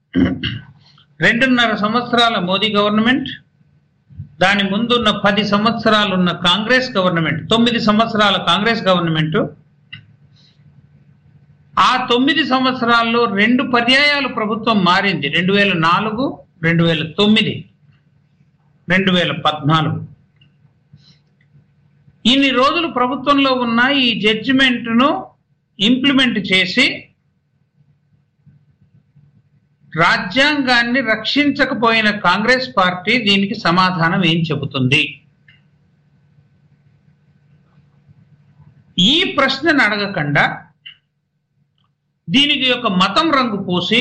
2.5 సంవత్సరాల మోదీ గవర్నమెంట్, దాని ముందున్న 10 సంవత్సరాలు ఉన్న కాంగ్రెస్ గవర్నమెంట్, 9 సంవత్సరాల కాంగ్రెస్ గవర్నమెంట్, ఆ 9 సంవత్సరాల్లో 2 పర్యాయాలు ప్రభుత్వం మారింది, 2004, 2009, 2014. ఇన్ని రోజులు ప్రభుత్వంలో ఉన్న ఈ జడ్జిమెంట్ను ఇంప్లిమెంట్ చేసి రాజ్యాంగాన్ని రక్షించకపోయిన కాంగ్రెస్ పార్టీ దీనికి సమాధానం ఏం చెబుతుంది? ఈ ప్రశ్నను అడగకుండా దీనికి ఒక మతం రంగు పూసి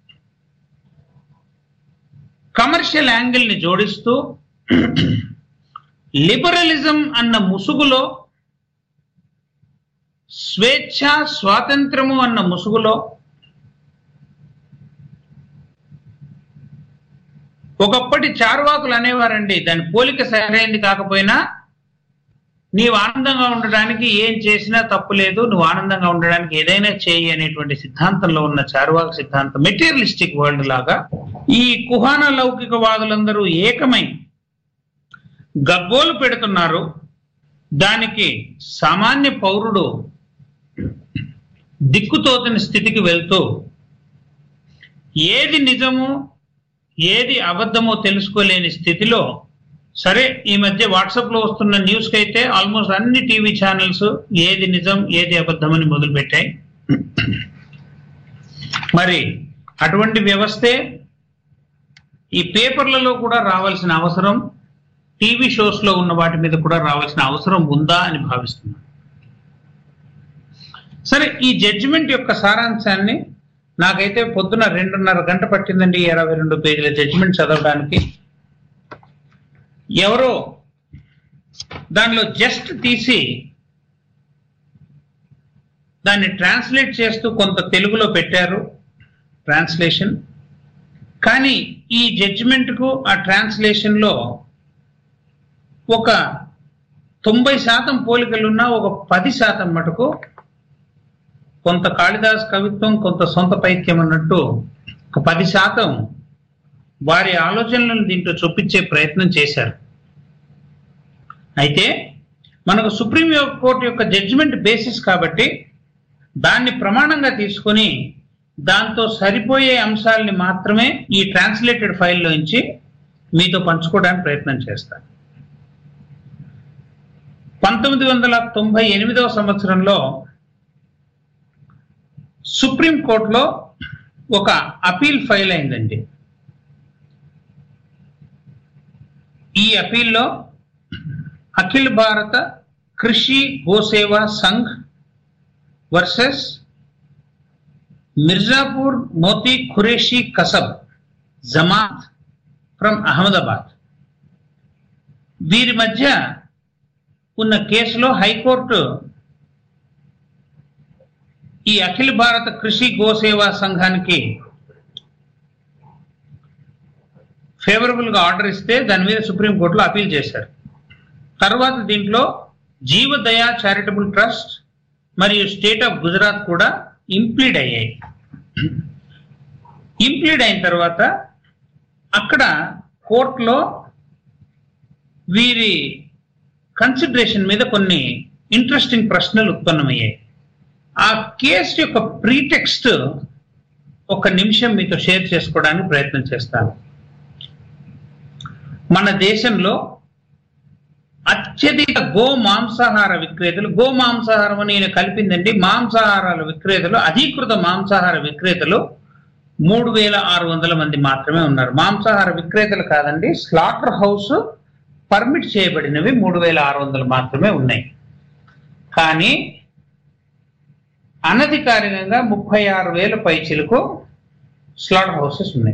కమర్షియల్ యాంగిల్ని జోడిస్తూ లిబరలిజం అన్న ముసుగులో స్వేచ్ఛ స్వాతంత్రము అన్న ముసుగులో ఒకప్పటి చార్వాకులు అనేవారండి, దాని పోలిక సరైనది కాకపోయినా నీవు ఆనందంగా ఉండడానికి ఏం చేసినా తప్పు లేదు, నువ్వు ఆనందంగా ఉండడానికి ఏదైనా చేయి అనేటువంటి సిద్ధాంతంలో ఉన్న చార్వాక సిద్ధాంతం మెటీరియలిస్టిక్ వరల్డ్ లాగా ఈ కుహాన లౌకికవాదులందరూ ఏకమై గగ్గోలు పెడుతున్నారు. దానికి సామాన్య పౌరుడు దిక్కుతోచని స్థితికి వెళ్తూ ఏది నిజము ఏది అబద్ధమో తెలుసుకోలేని స్థితిలో, సరే ఈ మధ్య వాట్సాప్ లో వస్తున్న న్యూస్ కి అయితే ఆల్మోస్ట్ అన్ని టీవీ ఛానల్స్ ఏది నిజం ఏది అబద్ధం అని మొదలు పెట్టాయి. మరి అటువంటి వ్యవస్థే ఈ పేపర్లలో కూడా రావాల్సిన అవసరం, టీవీ షోస్ లో ఉన్న వాటి మీద కూడా రావాల్సిన అవసరం ఉందా అని భావిస్తున్నాను. సరే, ఈ జడ్జిమెంట్ యొక్క సారాంశాన్ని నాకైతే పొద్దున 2.5 గంట పట్టిందండి 22 పేజీల జడ్జిమెంట్ చదవడానికి. ఎవరో దానిలో జస్ట్ తీసి దాన్ని ట్రాన్స్లేట్ చేస్తూ కొంత తెలుగులో పెట్టారు ట్రాన్స్లేషన్. కానీ ఈ జడ్జిమెంట్కు ఆ ట్రాన్స్లేషన్లో ఒక 90% పోలికలున్నా ఒక 10% మటుకు కొంత కాళిదాస్ కవిత్వం కొంత సొంత పైత్యం అన్నట్టు ఒక 10% వారి ఆలోచనలను దీంట్లో చొప్పించే ప్రయత్నం చేశారు. అయితే మనకు సుప్రీం కోర్టు యొక్క జడ్జిమెంట్ బేసిస్ కాబట్టి దాన్ని ప్రమాణంగా తీసుకొని దాంతో సరిపోయే అంశాలని మాత్రమే ఈ ట్రాన్స్లేటెడ్ ఫైల్లో నుంచి మీతో పంచుకోవడానికి ప్రయత్నం చేస్తాను. 1998వ సంవత్సరంలో సుప్రీం కోర్టులో ఒక అపీల్ ఫైల్ అయిందండి. ఈ అపీల్లో అఖిల భారత కృషి గోసేవా సంఘ్ వర్సెస్ మిర్జాపూర్ మోతీ ఖురేషీ కసబ్ జమాత్ ఫ్రమ్ అహ్మదాబాద్, వీరి మధ్య ఉన్న కేసులో హైకోర్టు ఈ అఖిల భారత కృషి గోసేవా సంఘానికి ఫేవరబుల్ గా ఆర్డర్ ఇస్తే దాని మీద సుప్రీంకోర్టులో అపీల్ చేశారు. తర్వాత దీంట్లో జీవదయా చారిటబుల్ ట్రస్ట్ మరియు స్టేట్ ఆఫ్ గుజరాత్ కూడా ఇంప్లీడ్ అయ్యాయి. ఇంప్లీడ్ అయిన తర్వాత అక్కడ కోర్టులో వీరి కన్సిడరేషన్ మీద కొన్ని ఇంట్రెస్టింగ్ ప్రశ్నలు ఉత్పన్నమయ్యాయి. ఆ కేసు యొక్క ప్రీటెక్స్ట్ ఒక నిమిషం మీతో షేర్ చేసుకోవడానికి ప్రయత్నం చేస్తాను. మన దేశంలో అత్యధిక గో మాంసాహార విక్రేతలు, గో మాంసాహారం అని నేను కలిపిందండి, మాంసాహారాల విక్రేతలు, అధీకృత మాంసాహార విక్రేతలు 3600 మంది మాత్రమే ఉన్నారు. మాంసాహార విక్రేతలు కాదండి, స్లాటర్ హౌస్ పర్మిట్ చేయబడినవి 3600 మాత్రమే ఉన్నాయి. కానీ అనధికారికంగా 36,000 పైచిలకు స్లాటర్ హౌసెస్ ఉన్నాయి.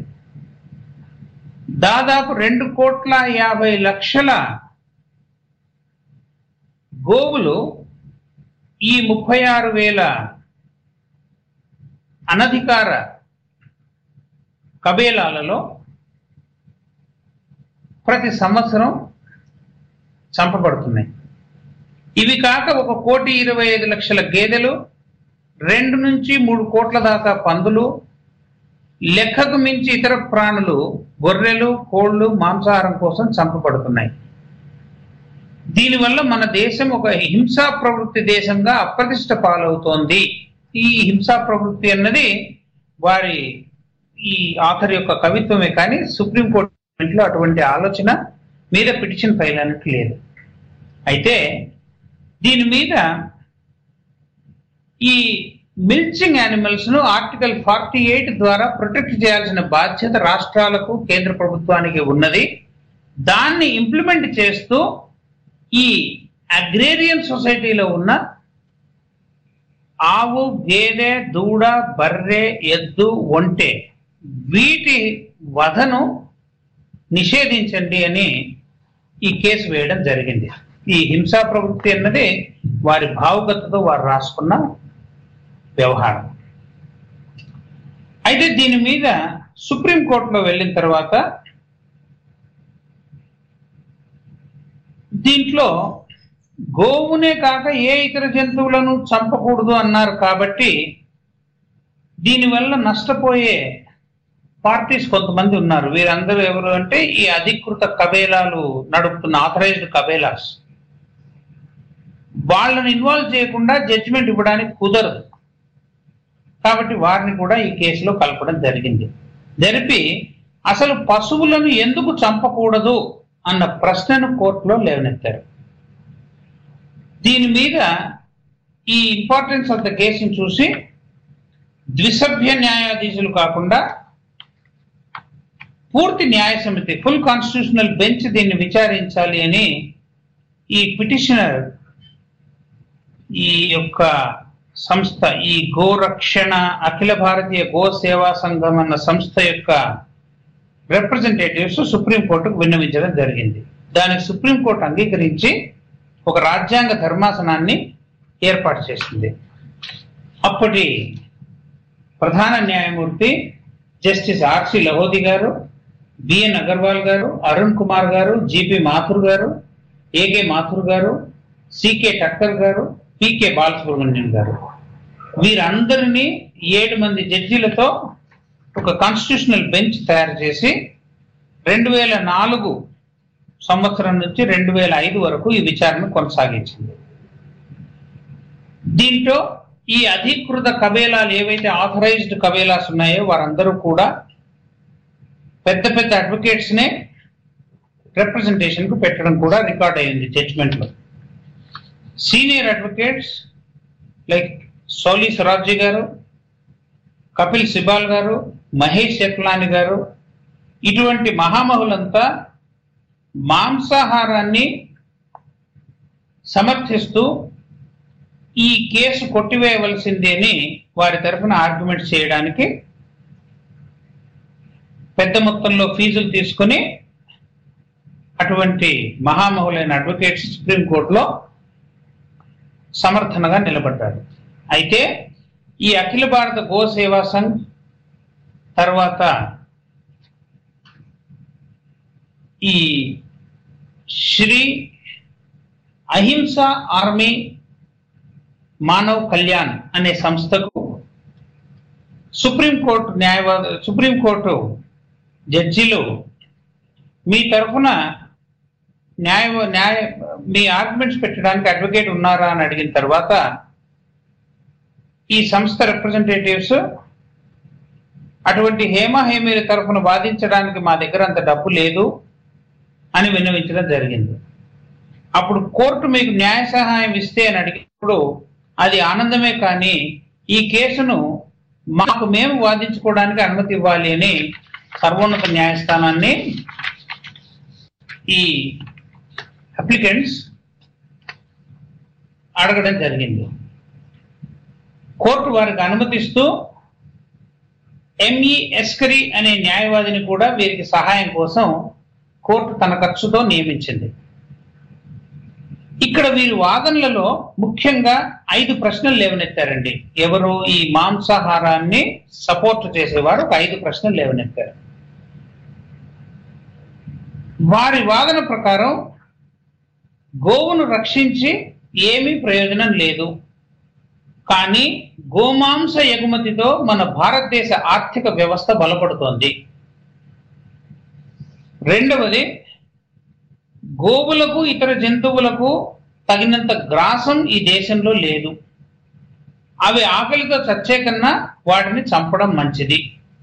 దాదాపు 2,50,00,000 గోవులు ఈ 36,000 అనధికార కబేలాలలో ప్రతి సంవత్సరం చంపబడుతున్నాయి. ఇవి కాక 1,25,00,000 గేదెలు, 2 నుంచి 3 కోట్ల దాకా పందులు, లెక్కకు మించి ఇతర ప్రాణులు, గొర్రెలు, కోళ్లు మాంసాహారం కోసం చంపబడుతున్నాయి. దీనివల్ల మన దేశం ఒక హింసా ప్రవృత్తి దేశంగా అప్రతిష్ట పాలవుతోంది. ఈ హింసా ప్రవృత్తి అన్నది వారి ఈ ఆఖరి యొక్క కవిత్వమే, కానీ సుప్రీంకోర్టులో అటువంటి ఆలోచన మీద పిటిషన్ ఫైల్ అన్నట్టు లేదు. అయితే దీని మీద ఈ మిల్చింగ్ యానిమల్స్ ను ఆర్టికల్ 48 ద్వారా ప్రొటెక్ట్ చేయాల్సిన బాధ్యత రాష్ట్రాలకు కేంద్ర ప్రభుత్వానికి ఉన్నది. దాన్ని ఇంప్లిమెంట్ చేస్తూ ఈ అగ్రేరియన్ సొసైటీలో ఉన్న ఆవు, గేదె, దూడ, బర్రె, ఎద్దు, ఒంటె వీటి వధను నిషేధించండి అని ఈ కేసు వేయడం జరిగింది. ఈ హింసా ప్రవృత్తి అన్నది వారి భావుకతతో వారు రాసుకున్న వ్యవహారం. అయితే దీని మీద సుప్రీంకోర్టులో వెళ్ళిన తర్వాత దీంట్లో గోవునే కాక ఏ ఇతర జంతువులను చంపకూడదు అన్నారు కాబట్టి దీనివల్ల నష్టపోయే పార్టీస్ కొంతమంది ఉన్నారు. వీరందరూ ఎవరు అంటే ఈ అధికృత కబేలాలు నడుపుతున్న ఆథరైజ్డ్ కబేలాస్. వాళ్ళని ఇన్వాల్వ్ చేయకుండా జడ్జిమెంట్ ఇవ్వడానికి కుదరదు కాబట్టి వారిని కూడా ఈ కేసులో కలపడం జరిపి అసలు పశువులను ఎందుకు చంపకూడదు అన్న ప్రశ్నను కోర్టులో లేవనెత్తారు. దీని మీద ఈ ఇంపార్టెన్స్ ఆఫ్ ద కేసును చూసి ద్విసభ్య న్యాయాధీశులు కాకుండా పూర్తి న్యాయ సమితి, ఫుల్ కాన్స్టిట్యూషనల్ బెంచ్ దీన్ని విచారించాలి అని ఈ పిటిషనర్, ఈ యొక్క సంస్థ, ఈ గోరక్షణ అఖిల భారతీయ గో సేవా సంఘం అన్న సంస్థ యొక్క రిప్రజెంటేటివ్స్ సుప్రీంకోర్టుకు విన్నవించడం జరిగింది. దానికి సుప్రీంకోర్టు అంగీకరించి ఒక రాజ్యాంగ ధర్మాసనాన్ని ఏర్పాటు చేసింది. అప్పటి ప్రధాన న్యాయమూర్తి జస్టిస్ ఆర్సి లహోది గారు, బిఎన్ అగర్వాల్ గారు, అరుణ్ కుమార్ గారు, జిపి మాథుర్ గారు, ఏకే మాథుర్ గారు, సికే టక్కర్ గారు, పికే బాలసుబ్రహ్మణ్యం గారు, వీరందరినీ 7 మంది జడ్జీలతో ఒక కాన్స్టిట్యూషనల్ బెంచ్ తయారు చేసి 2004 సంవత్సరం నుంచి 2005 వరకు ఈ విచారణ కొనసాగించింది. దీంట్లో ఈ అధికృత కబేలాలు ఏవైతే ఆథరైజ్డ్ కబేలాస్ ఉన్నాయో వారందరూ కూడా పెద్ద పెద్ద అడ్వకేట్స్ నే రిప్రజెంటేషన్ కు పెట్టడం కూడా రికార్డ్ అయింది జడ్జిమెంట్ లో. Senior advocates like Soli Sorabjee గారు, కపిల్ సిబాల్ గారు, మహేష్ శెట్లాని గారు, ఇటువంటి మహామహులంతా మాంసాహారాన్ని సమర్థిస్తూ ఈ కేసు కొట్టివేయవలసింది అని వారి తరఫున ఆర్గ్యుమెంట్ చేయడానికి పెద్ద మొత్తంలో ఫీజులు తీసుకుని అటువంటి మహామహులైన అడ్వకేట్స్ సుప్రీంకోర్టులో సమర్థనగా నిలబడ్డారు. అయితే ఈ అఖిల భారత గో సేవా సంఘ్ తర్వాత ఈ శ్రీ అహింస ఆర్మీ మానవ్ కళ్యాణ్ అనే సంస్థకు సుప్రీంకోర్టు జడ్జీలు మీ తరఫున మీ ఆర్గ్యుమెంట్స్ పెట్టడానికి అడ్వకేట్ ఉన్నారా అని అడిగిన తర్వాత ఈ సంస్థ రిప్రజెంటేటివ్స్ అటువంటి హేమహేమీల తరఫున వాదించడానికి మా దగ్గర అంత డబ్బు లేదు అని విన్నవించడం జరిగింది. అప్పుడు కోర్టు మీకు న్యాయ సహాయం ఇస్తే అని అడిగినప్పుడు అది ఆనందమే, కానీ ఈ కేసును మాకు మేము వాదించుకోవడానికి అనుమతి ఇవ్వాలి అని సర్వోన్నత న్యాయస్థానాన్ని ఈ అప్లికెంట్స్ అడగడం జరిగింది. కోర్టు వారికి అనుమతిస్తూ ఎంఈ ఎస్కరీ అనే న్యాయవాదిని కూడా వీరికి సహాయం కోసం కోర్టు తన ఖర్చుతో నియమించింది. ఇక్కడ వీరి వాదనలలో ముఖ్యంగా 5 ప్రశ్నలు లేవనెత్తారండి. ఎవరు ఈ మాంసాహారాన్ని సపోర్ట్ చేసేవారు 5 ప్రశ్నలు లేవనెత్తారు. వారి వాదన ప్రకారం గోవును రక్షించి ఏమీ ప్రయోజనం లేదు, కానీ గోమాంస ఎగుమతితో మన భారతదేశ ఆర్థిక వ్యవస్థ బలపడుతోంది. రెండవది, గోవులకు ఇతర జంతువులకు తగినంత గ్రాసం ఈ దేశంలో లేదు, అవి ఆకలితో చచ్చే కన్నా వాటిని చంపడం మంచిది.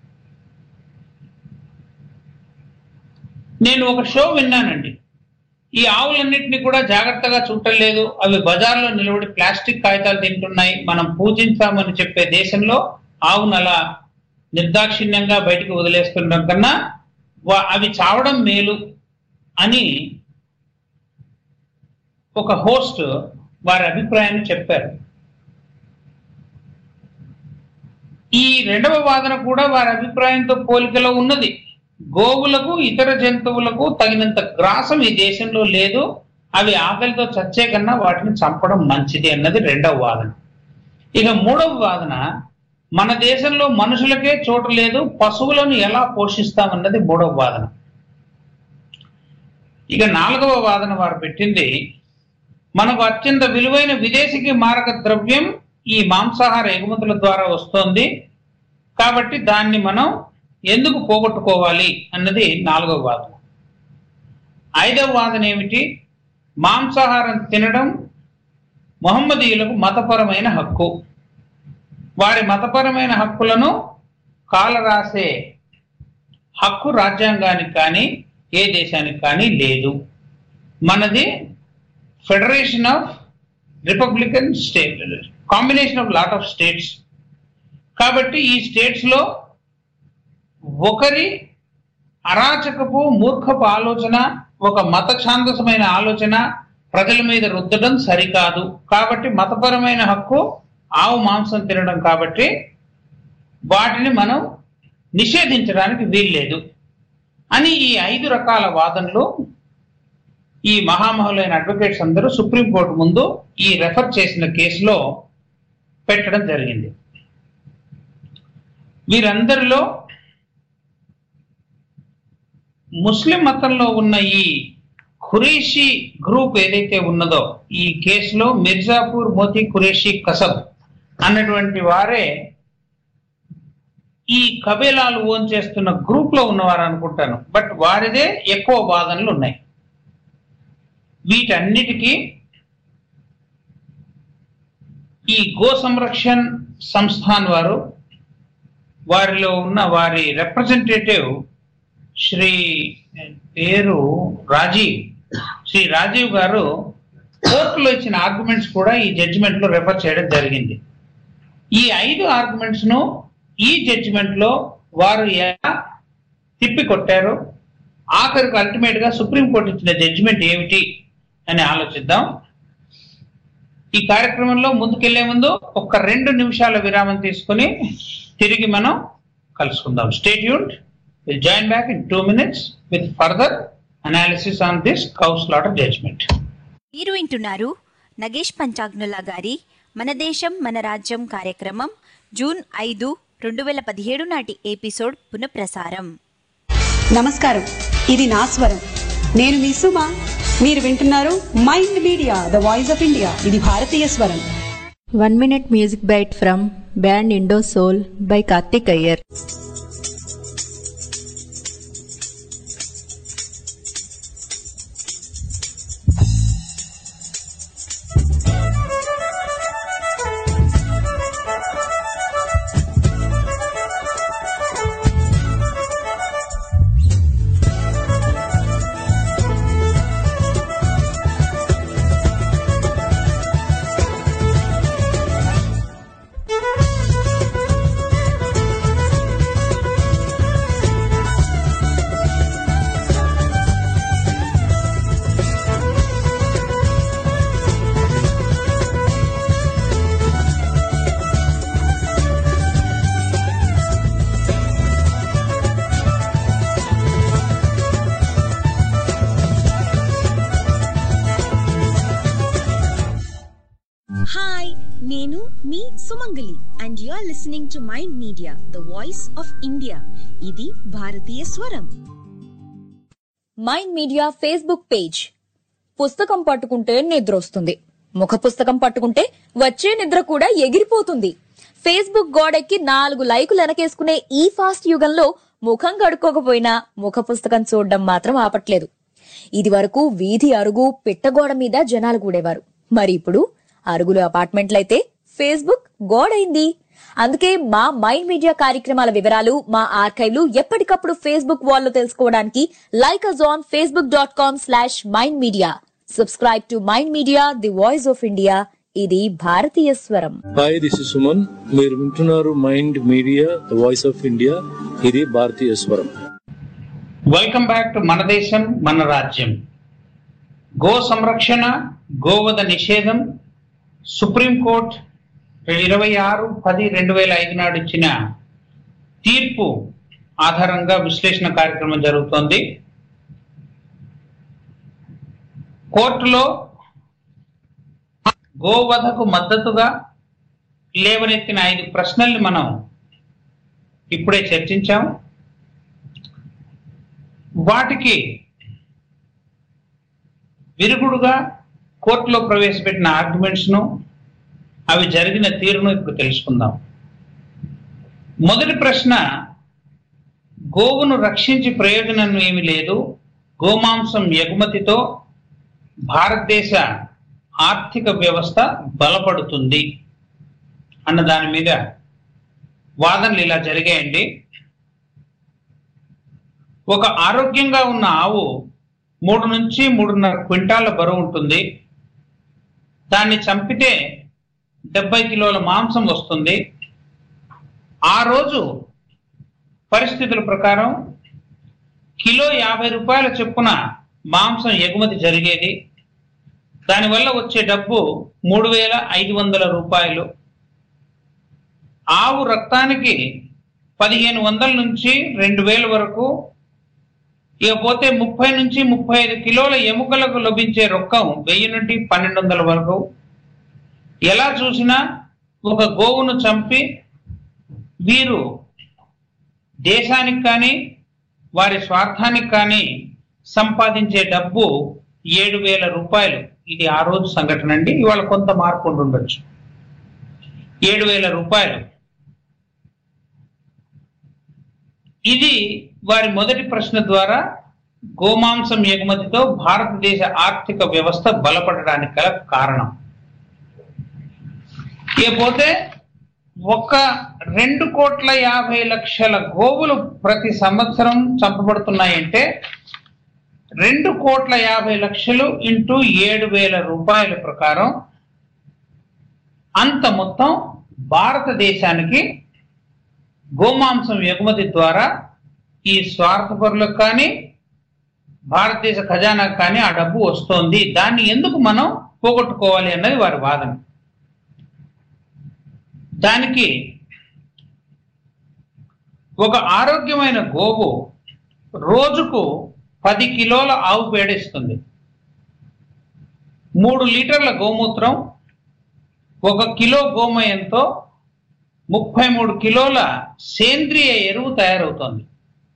నేను ఒక షో విన్నానండి, ఈ ఆవులన్నింటినీ కూడా జాగ్రత్తగా చూడలేదు, అవి బజార్లో నిలబడి ప్లాస్టిక్ కాగితాలు తింటున్నాయి, మనం పూజించామని చెప్పే దేశంలో ఆవును అలా నిర్దాక్షిణ్యంగా బయటికి వదిలేస్తుండడం కన్నా అవి చావడం మేలు అని ఒక హోస్ట్ వారి అభిప్రాయాన్ని చెప్పారు. ఈ రెండవ వాదన కూడా వారి అభిప్రాయంతో పోలికలో ఉన్నది. గోవులకు ఇతర జంతువులకు తగినంత గ్రాసం ఈ దేశంలో లేదు, అవి ఆకలితో చచ్చే కన్నా వాటిని చంపడం మంచిది అన్నది రెండవ వాదన. ఇక మూడవ వాదన, మన దేశంలో మనుషులకే చోటు లేదు, పశువులను ఎలా పోషిస్తామన్నది మూడవ వాదన. ఇక నాలుగవ వాదన వారు పెట్టింది, మనకు అత్యంత విలువైన విదేశీ మారక ద్రవ్యం ఈ మాంసాహార ఎగుమతుల ద్వారా వస్తోంది, కాబట్టి దాన్ని మనం ఎందుకు పోగొట్టుకోవాలి అన్నది నాలుగవ వాదన. ఐదవ వాదన ఏమిటి, మాంసాహారం తినడం మొహమ్మదీయులకు మతపరమైన హక్కు, వారి మతపరమైన హక్కులను కాలరాసే హక్కు రాజ్యాంగానికి కానీ ఏ దేశానికి కానీ లేదు. మనది federation of republican state, combination of lot of states. కాబట్టి ఈ స్టేట్స్ లో ఒకరి అరాచకపు మూర్ఖపు ఆలోచన, ఒక మత ఛాందసమైన ఆలోచన ప్రజల మీద రుద్దడం సరికాదు. కాబట్టి మతపరమైన హక్కు ఆవు మాంసం తినడం, కాబట్టి వాటిని మనం నిషేధించడానికి వీల్లేదు అని ఈ 5 రకాల వాదనలు ఈ మహామహులైన అడ్వకేట్స్ అందరూ సుప్రీంకోర్టు ముందు ఈ రెఫర్ చేసిన కేసులో పెట్టడం జరిగింది. వీరందరిలో ముస్లిం మతంలో ఉన్న ఈ ఖురేషీ గ్రూప్ ఏదైతే ఉన్నదో, ఈ కేసులో మిర్జాపూర్ మోతీ ఖురేషీ కసబ్ అన్నటువంటి వారే ఈ కబేలాలు ఓన్ చేస్తున్న గ్రూప్ లో ఉన్నవారు అనుకుంటాను. బట్ వారిదే ఎక్కువ వాదనలు ఉన్నాయి. వీటన్నిటికీ ఈ గో సంరక్షణ్ సంస్థాన్ వారు, వారిలో ఉన్న వారి రిప్రజెంటేటివ్ శ్రీ రాజీవ్ గారు కోర్టులో ఇచ్చిన ఆర్గ్యుమెంట్స్ కూడా ఈ జడ్జిమెంట్ లో రెఫర్ చేయడం జరిగింది. ఈ 5 ఆర్గ్యుమెంట్స్ ను ఈ జడ్జిమెంట్ లో వారు ఎలా తిప్పి కొట్టారు, ఆఖరికి అల్టిమేట్ గా సుప్రీంకోర్టు ఇచ్చిన జడ్జిమెంట్ ఏమిటి అని ఆలోచిద్దాం. ఈ కార్యక్రమంలో ముందుకెళ్లే ముందు ఒక 2 నిమిషాల విరామం తీసుకుని తిరిగి మనం కలుసుకుందాం. Stay tuned. We'll join back in 2 minutes with further analysis on this cow slaughter judgment. మీరు వింటున్నారు నగేష్ పంచాగ్నుల గారి మన దేశం మన రాజ్యం కార్యక్రమం జూన్ 5, 2017 నాటి ఎపిసోడ్ పునఃప్రసారం. నమస్కారం, ఇది నా స్వరం. నేను మీ సుమ. మీరు వింటున్నారు mind media, the voice of India. ఇది భారతీయ స్వరం. 1 minute music bite from band Indo Soul by Karthik Iyer. Hi, నేను మీ Sumangali and you are listening to Mind media, the voice of India. ఇది భారతీయ స్వరం. Mind Media Facebook page. పుస్తకం పట్టుకుంటే నిద్ర వస్తుంది, ముఖ పుస్తకం పట్టుకుంటే వచ్చే నిద్ర కూడా ఎగిరిపోతుంది. ఫేస్బుక్ గోడెక్కి 4 లైకులు వెనకేసుకునే ఈ ఫాస్ట్ యుగంలో ముఖం కడుక్కోకపోయినా ముఖ పుస్తకం చూడడం మాత్రం ఆపట్లేదు. ఇది వరకు వీధి అరుగు పిట్టగోడ మీద జనాలు కూడేవారు. మరి ఇప్పుడు అరుగులు అపార్ట్మెంట్లయితే ఫేస్బుక్ గోడైంది. అందుకే మా మైండ్ మీడియా కార్యక్రమాల వివరాలు, మా ఆర్కైవ్లు ఎప్పటికప్పుడు ఫేస్బుక్ వాల్ లో తెలుసుకోవడానికి like us on facebook.com/mindmedia. Subscribe to Mind Media, the voice of India. ఇది భారతీయ స్వరం. Hi, this is Suman. మీరు వింటున్నారు mind media, the voice of India. ఇది భారతీయ స్వరం. వెల్కమ్ బ్యాక్ టు మన దేశం మన రాజ్యం. గో సంరక్షణ, గోవధ నిషేధం సుప్రీంకోర్టు 26/10/2005 నాడు ఇచ్చిన తీర్పు ఆధారంగా విశ్లేషణ కార్యక్రమం జరుగుతోంది. కోర్టులో గోవధకు మద్దతుగా లేవనెత్తిన 5 ప్రశ్నల్ని మనం ఇప్పుడే చర్చించాం. వాటికి విరుగుడుగా కోర్టులో ప్రవేశపెట్టిన ఆర్గ్యుమెంట్స్ను, అవి జరిగిన తీరును ఇప్పుడు తెలుసుకుందాం. మొదటి ప్రశ్న, గోవును రక్షించి ప్రయోజనం ఏమీ లేదు, గోమాంసం ఎగుమతితో భారతదేశ ఆర్థిక వ్యవస్థ బలపడుతుంది అన్న దాని మీద వాదనలు ఇలా జరిగాయండి. ఒక ఆరోగ్యంగా ఉన్న ఆవు 3 నుంచి 3.5 క్వింటాల బరువు ఉంటుంది. దాన్ని చంపితే 70 కిలోల మాంసం వస్తుంది. ఆ రోజు పరిస్థితుల ప్రకారం కిలో 50 రూపాయల చొప్పున మాంసం ఎగుమతి జరిగేది. దానివల్ల వచ్చే డబ్బు 3,500 రూపాయలు. ఆవు రక్తానికి 1,500 నుంచి 2,000 వరకు, ఇకపోతే 30 నుంచి 35 కిలోల ఎముకలకు లభించే రొక్కం 1000 నుండి 1,200 వరకు. ఎలా చూసినా ఒక గోవును చంపి వీరు దేశానికి కానీ వారి స్వార్థానికి కానీ సంపాదించే డబ్బు 7,000 రూపాయలు. ఇది ఆ రోజు సంఘటన అండి. ఇవాళ కొంత మార్పు ఉండొచ్చు. 7,000 రూపాయలు. ఇది వారి మొదటి ప్రశ్న ద్వారా గోమాంసం ఎగుమతితో భారతదేశ ఆర్థిక వ్యవస్థ బలపడడానికి గల కారణం. ఇకపోతే 2,50,00,000 గోవులు ప్రతి సంవత్సరం చంపబడుతున్నాయంటే 2,50,00,000 ఇంటూ 7,000 రూపాయల ప్రకారం అంత మొత్తం భారతదేశానికి గోమాంసం ఎగుమతి ద్వారా ఈ స్వార్థపరులకు కానీ భారతదేశ ఖజానాకు కానీ ఆ డబ్బు వస్తోంది. దాన్ని ఎందుకు మనం పోగొట్టుకోవాలి అన్నది వారి వాదన. దానికి ఒక ఆరోగ్యమైన గోవు రోజుకు 10 కిలోల ఆవు పేడ ఇస్తుంది. 3 లీటర్ల గోమూత్రం, 1 కిలో గోమయంతో 33 కిలోల సేంద్రియ ఎరువు తయారవుతోంది.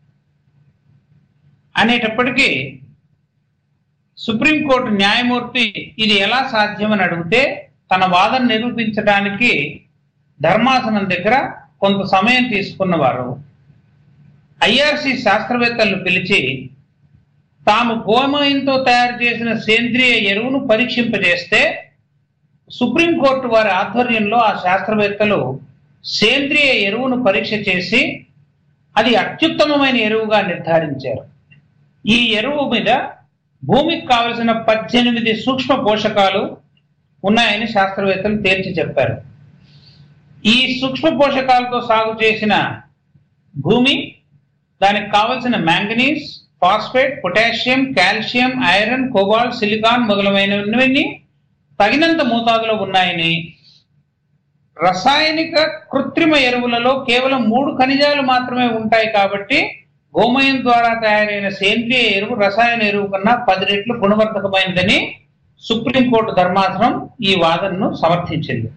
అనేటప్పటికీ సుప్రీంకోర్టు న్యాయమూర్తి ఇది ఎలా సాధ్యమని అడిగితే తన వాదన నిరూపించడానికి ధర్మాసనం దగ్గర కొంత సమయం తీసుకున్నవారు ఐఆర్సి శాస్త్రవేత్తలను పిలిచి తాము గోమయంతో తయారు చేసిన సేంద్రియ ఎరువును పరీక్షింపజేస్తే సుప్రీంకోర్టు వారి ఆధ్వర్యంలో ఆ శాస్త్రవేత్తలు సేంద్రియ ఎరువును పరీక్ష చేసి అది అత్యుత్తమమైన ఎరువుగా నిర్ధారించారు. ఈ ఎరువు మీద భూమికి కావలసిన 18 సూక్ష్మ పోషకాలు ఉన్నాయని శాస్త్రవేత్తలు తేల్చి చెప్పారు. ఈ సూక్ష్మ పోషకాలతో సాగు చేసిన భూమి దానికి కావలసిన manganese, phosphate, potassium, calcium, iron, cobalt, silicon మొదలైనవన్నీ తగినంత మోతాదులో ఉన్నాయని, రసాయనిక కృత్రిమ ఎరువులలో కేవలం 3 ఖనిజాలు మాత్రమే ఉంటాయి కాబట్టి గోమయం ద్వారా తయారైన సేంద్రియ ఎరువు రసాయన ఎరువు కన్నా 10 రెట్లు గుణవర్ధకమైనదని సుప్రీంకోర్టు ధర్మాసనం ఈ వాదనను సమర్థించింది.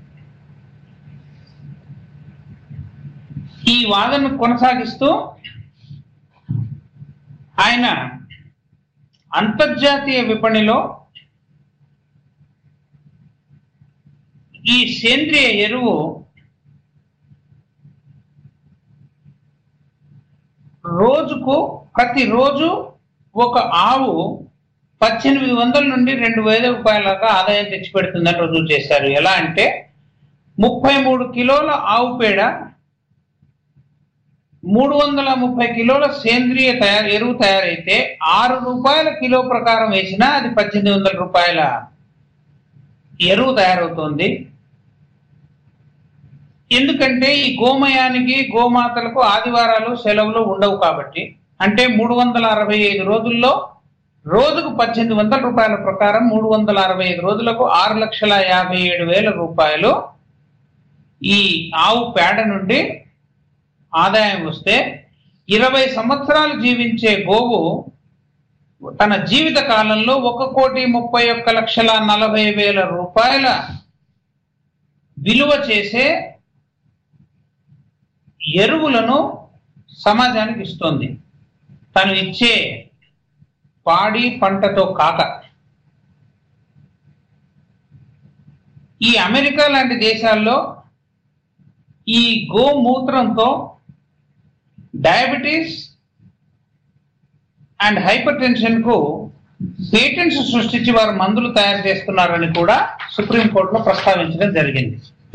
ఈ వాదనను కొనసాగిస్తూ ఆయన అంతర్జాతీయ విపణిలో ఈ సేంద్రియ ఎరువు ప్రతిరోజు ఒక ఆవు 1,800 నుండి 2,000 రూపాయలగా ఆదాయం తెచ్చిపెడుతుందని రుజువు చేశారు. ఎలా అంటే 33 కిలోల ఆవు పేడ 330 కిలోల సేంద్రియ ఎరువు తయారైతే 6 రూపాయల కిలో ప్రకారం వేసినా అది 1,800 రూపాయల ఎరువు తయారవుతోంది. ఎందుకంటే ఈ గోమయానికి గోమాతలకు ఆదివారాలు సెలవులు ఉండవు కాబట్టి. అంటే 365 రోజుల్లో రోజుకు 1,800 రూపాయల ప్రకారం 365 రోజులకు 6,57,000 రూపాయలు ఈ ఆవు పేడ నుండి ఆదాయం వస్తే 20 సంవత్సరాలు జీవించే గోవు తన జీవిత కాలంలో 1,31,40,000 రూపాయల విలువ చేసే ఎరువులను సమాజానికి ఇస్తోంది. తను ఇచ్చే పాడి పంటతో కాక. ఈ అమెరికా లాంటి దేశాల్లో ఈ గోమూత్రంతో డయాబెటీస్ అండ్ హైపర్ టెన్షన్ కు పేటెంట్స్ సృష్టించి వారు మందులు తయారు చేస్తున్నారని కూడా సుప్రీంకోర్టులో ప్రస్తావించడం జరిగింది.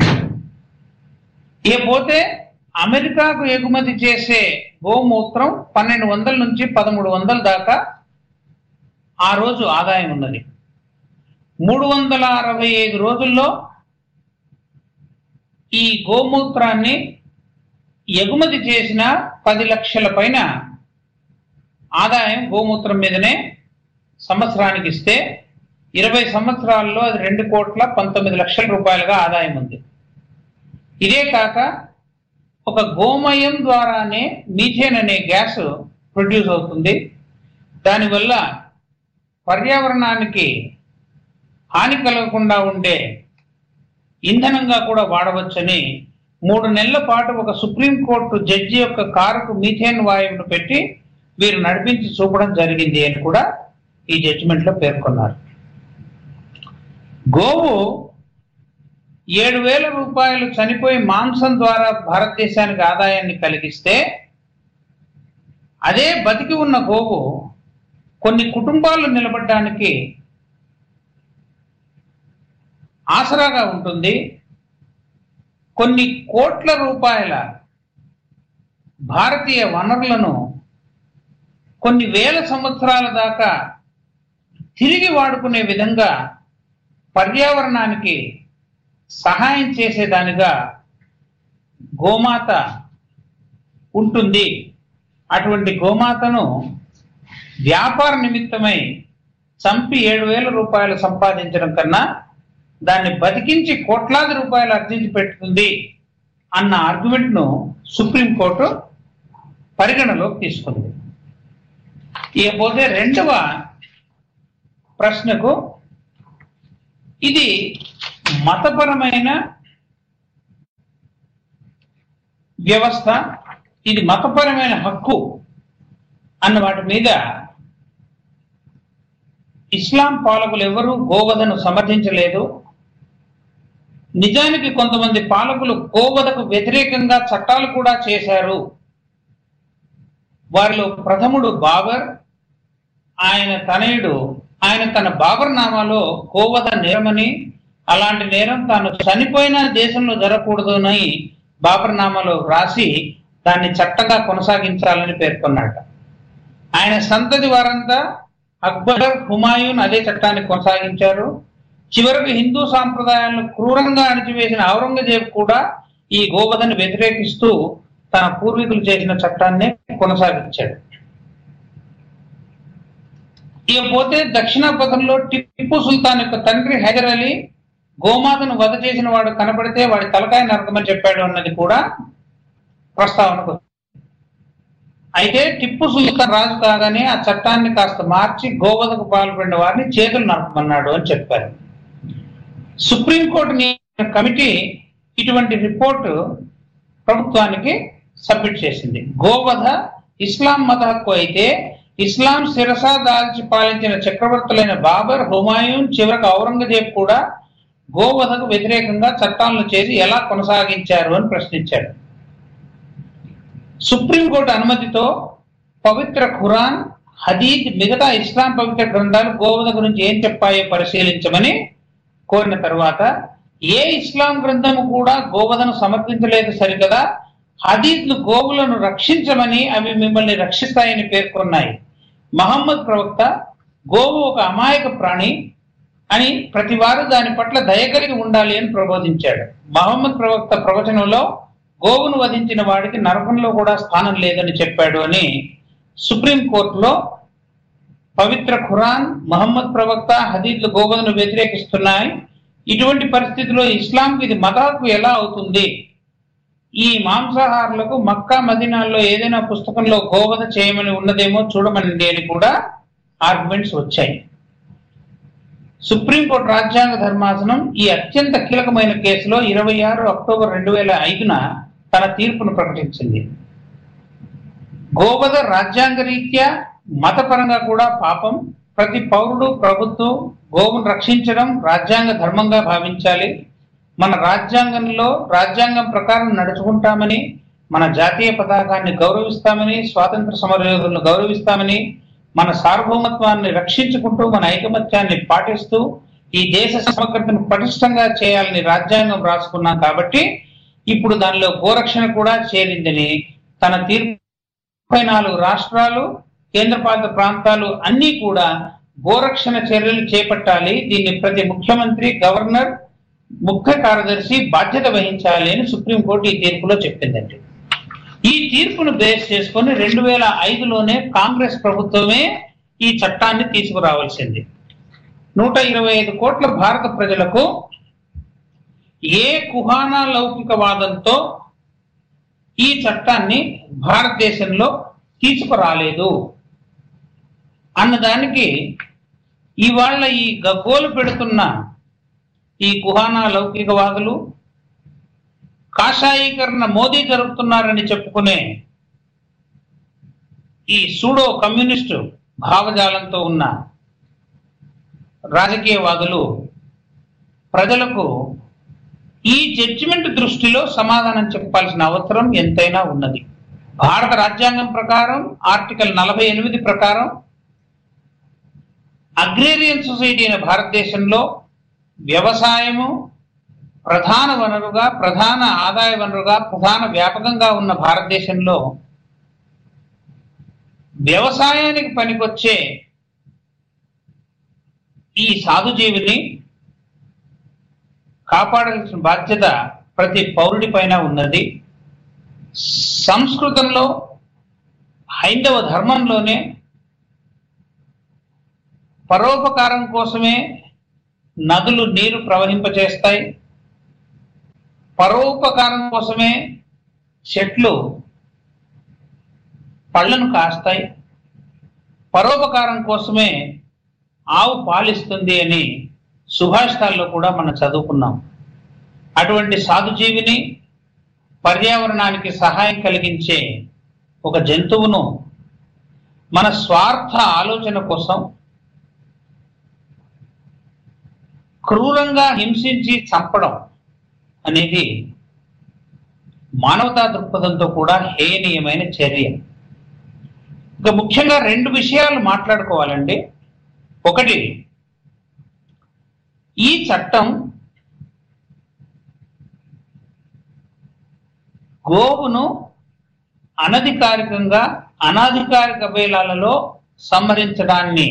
ఇకపోతే అమెరికాకు ఎగుమతి చేసే గోమూత్రం 1,200 నుంచి 1,300 దాకా ఆ రోజు ఆదాయం ఉన్నది. 365 రోజుల్లో ఈ గోమూత్రాన్ని ఎగుమతి చేసిన 10 లక్షల పైన ఆదాయం గోమూత్రం మీదనే సంవత్సరానికి ఇస్తే 20 సంవత్సరాల్లో అది 2,19 లక్షల రూపాయలుగా ఆదాయం ఉంది. ఇదే కాక ఒక గోమయం ద్వారానే మీథేన్ అనే గ్యాస్ ప్రొడ్యూస్ అవుతుంది. దానివల్ల పర్యావరణానికి హాని కలగకుండా ఉండే ఇంధనంగా కూడా వాడవచ్చని 3 నెలల పాటు ఒక సుప్రీంకోర్టు జడ్జి యొక్క కారుకు మీథేన్ వాయువును పెట్టి వీరు నడిపించి చూపడం జరిగింది అని కూడా ఈ జడ్జిమెంట్ లో పేర్కొన్నారు. గోవు 7,000 రూపాయలు చనిపోయి మాంసం ద్వారా భారతదేశానికి ఆదాయాన్ని కలిగిస్తే అదే బతికి ఉన్న గోవు కొన్ని కుటుంబాలు నిలబడడానికి ఆసరాగా ఉంటుంది. కొన్ని కోట్ల రూపాయల భారతీయ వనరులను కొన్ని వేల సంవత్సరాల దాకా తిరిగి వాడుకునే విధంగా పర్యావరణానికి సహాయం చేసేదానిగా గోమాత ఉంటుంది. అటువంటి గోమాతను వ్యాపార నిమిత్తమై చంపి 7,000 రూపాయలు సంపాదించడం కన్నా దాన్ని బతికించి కోట్లాది రూపాయలు అర్జించి పెట్టుతుంది అన్న ఆర్గ్యుమెంట్ ను సుప్రీంకోర్టు పరిగణలోకి తీసుకుంది. ఇకపోతే రెండవ ప్రశ్నకు, ఇది మతపరమైన వ్యవస్థ, ఇది మతపరమైన హక్కు అన్న వాటి మీద ఇస్లాం పాలకులు ఎవరూ గోవధను సమర్థించలేదు. నిజానికి కొంతమంది పాలకులు గోవధకు వ్యతిరేకంగా చట్టాలు కూడా చేశారు. వారిలో ప్రథముడు బాబర్, ఆయన తనయుడు, ఆయన తన బాబర్ నామాలో గోవధ నేరమని, అలాంటి నేరం తాను చనిపోయిన దేశంలో జరగకూడదునని బాబర్ నామాలో రాసి దాన్ని చట్టంగా కొనసాగించాలని పేర్కొన్నాడు. ఆయన సంతతి వారంతా అక్బర్, హుమాయూన్ అదే చట్టాన్ని కొనసాగించారు. చివరకు హిందూ సాంప్రదాయాలను క్రూరంగా అణిచివేసిన ఔరంగజేబు కూడా ఈ గోవధను వ్యతిరేకిస్తూ తన పూర్వీకులు చేసిన చట్టాన్ని కొనసాగించాడు. ఇకపోతే దక్షిణాపథంలో టిప్పు సుల్తాన్ యొక్క తండ్రి హైదర్ అలీ గోమాతను వధ చేసిన వాడు కనబడితే వాడి తలకాయ నరకమని చెప్పాడు అన్నది కూడా ప్రస్తావనకు. అయితే టిప్పు సుల్తాన్ రాజు కాగానే ఆ చట్టాన్ని కాస్త మార్చి గోవధకు పాల్పడిన వారిని చేతులు నరకమన్నాడు అని చెప్పారు. సుప్రీంకోర్టు కమిటీ ఇటువంటి రిపోర్టు ప్రభుత్వానికి సబ్మిట్ చేసింది. గోవధ ఇస్లాం మత హక్కు అయితే ఇస్లాం శిరస దాల్చి పాలించిన చక్రవర్తులైన బాబర్, హుమాయూన్, చివరకు ఔరంగజేబు కూడా గోవధకు వ్యతిరేకంగా చట్టాలను చేసి ఎలా కొనసాగించారు అని ప్రశ్నించాడు. సుప్రీంకోర్టు అనుమతితో పవిత్ర ఖురాన్, హదీద్, మిగతా ఇస్లాం పవిత్ర గ్రంథాలు గోవధ గురించి ఏం చెప్పాయో పరిశీలించమని కోరిన తర్వాత ఏ ఇస్లాం గ్రంథము కూడా గోవధను సమర్థించలేదు సరికదా, హదీద్లు గోవులను రక్షించమని, అవి మిమ్మల్ని రక్షిస్తాయని పేర్కొన్నాయి. మహమ్మద్ ప్రవక్త గోవు ఒక అమాయక ప్రాణి అని ప్రతివారు దాని పట్ల దయ కలిగి ఉండాలి అని ప్రబోధించాడు. మహమ్మద్ ప్రవక్త ప్రవచనంలో గోవును వధించిన వాడికి నరకంలో కూడా స్థానం లేదని చెప్పాడు అని సుప్రీంకోర్టులో పవిత్ర ఖురాన్, మహమ్మద్ ప్రవక్త, హదీద్లు గోవధను వ్యతిరేకిస్తున్నాయి. ఇటువంటి పరిస్థితిలో ఇస్లాంకి ఇది మత హక్కు ఎలా అవుతుంది? ఈ మాంసాహారులకు మక్కా, మదీనాల్లో ఏదైనా పుస్తకంలో గోవధ చేయమని ఉన్నదేమో చూడమని అని కూడా ఆర్గ్యుమెంట్స్ వచ్చాయి. సుప్రీంకోర్టు రాజ్యాంగ ధర్మాసనం ఈ అత్యంత కీలకమైన కేసులో 26 అక్టోబర్ 2005 తన తీర్పును ప్రకటించింది. గోవధ రాజ్యాంగ రీత్యా మతపరంగా కూడా పాపం. ప్రతి పౌరుడు ప్రభుత్వం గోవును రక్షించడం రాజ్యాంగ ధర్మంగా భావించాలి. మన రాజ్యాంగంలో రాజ్యాంగం ప్రకారం నడుచుకుంటామని, మన జాతీయ పతాకాన్ని గౌరవిస్తామని, స్వాతంత్ర సమరయోధులను గౌరవిస్తామని, మన సార్వభౌమత్వాన్ని రక్షించుకుంటూ మన ఐకమత్యాన్ని పాటిస్తూ ఈ దేశ సమగ్రతను పటిష్టంగా చేయాలని రాజ్యాంగం రాసుకున్నాం. కాబట్టి ఇప్పుడు దానిలో గోరక్షణ కూడా చేరిందని తన తీర్పు 34 రాష్ట్రాలు, కేంద్రపాలిత ప్రాంతాలు అన్నీ కూడా గోరక్షణ చర్యలు చేపట్టాలి. దీన్ని ప్రతి ముఖ్యమంత్రి, గవర్నర్, ముఖ్య కార్యదర్శి బాధ్యత వహించాలి అని సుప్రీంకోర్టు ఈ తీర్పులో చెప్పిందండి. ఈ తీర్పును బేస్ చేసుకొని 2005లోనే కాంగ్రెస్ ప్రభుత్వమే ఈ చట్టాన్ని తీసుకురావాల్సింది. 125 కోట్ల భారత ప్రజలకు ఏ కుహానా లౌకికవాదంతో ఈ చట్టాన్ని భారతదేశంలో తీసుకురాలేదు అన్నదానికి ఇవాళ ఈ గగ్గోలు పెడుతున్న ఈ కుహానా లౌకికవాదులు, కాషాయీకరణ మోదీ జరుపుతున్నారని చెప్పుకునే ఈ సూడో కమ్యూనిస్టు భావజాలంతో ఉన్న రాజకీయవాదులు ప్రజలకు ఈ జడ్జిమెంట్ దృష్టిలో సమాధానం చెప్పాల్సిన అవసరం ఎంతైనా ఉన్నది. భారత రాజ్యాంగం ప్రకారం ఆర్టికల్ 48 ప్రకారం అగ్రేరియన్ సొసైటీ అయిన భారతదేశంలో వ్యవసాయము ప్రధాన వనరుగా, ప్రధాన ఆదాయ వనరుగా, ప్రధాన వ్యాపకంగా ఉన్న భారతదేశంలో వ్యవసాయానికి పనికొచ్చే ఈ సాధుజీవిని కాపాడాల్సిన బాధ్యత ప్రతి పౌరుడి పైన ఉన్నది. సంస్కృతంలో, హైందవ ధర్మంలోనే పరోపకారం కోసమే నదులు నీరు ప్రవహింపచేస్తాయి, పరోపకారం కోసమే చెట్లు పళ్ళను కాస్తాయి, పరోపకారం కోసమే ఆవు పాలిస్తుంది అని సుభాషితాల్లో కూడా మనం చదువుకున్నాం. అటువంటి సాధుజీవిని, పర్యావరణానికి సహాయం కలిగించే ఒక జంతువును మన స్వార్థ ఆలోచన కోసం క్రూరంగా హింసించి చంపడం అనేది మానవతా దృక్పథంతో కూడా హేయనీయమైన చర్య. ఇక ముఖ్యంగా 2 విషయాలు మాట్లాడుకోవాలండి. ఒకటి, ఈ చట్టం గోవును అనధికారికంగా అనాధికారిక వేలాలలో సంహరించడాన్ని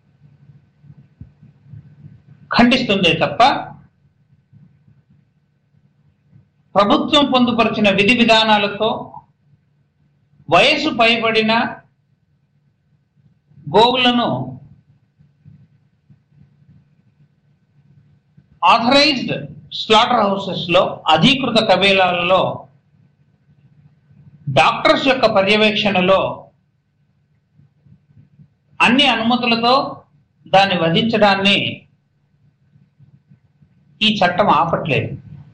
ఖండిస్తుందే తప్ప ప్రభుత్వం పొందుపరిచిన విధి విధానాలతో వయసు పైబడిన గోవులను ఆథరైజ్డ్ స్లాటర్ హౌసెస్ లో, అధీకృత కబేలాలలో డాక్టర్స్ యొక్క పర్యవేక్షణలో అన్ని అనుమతులతో దాన్ని వధించడాన్ని ఈ చట్టం ఆపట్లేదు.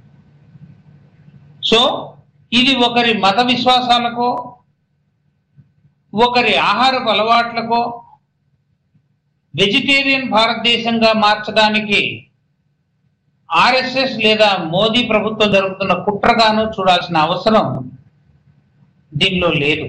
సో ఇది ఒకరి మత విశ్వాసాలకో, ఒకరి ఆహారపు అలవాట్లకో వెజిటేరియన్ భారతదేశంగా మార్చడానికి ఆర్ఎస్ఎస్ లేదా మోదీ ప్రభుత్వం జరుగుతున్న కుట్రగాను చూడాల్సిన అవసరం దీనిలో లేదు.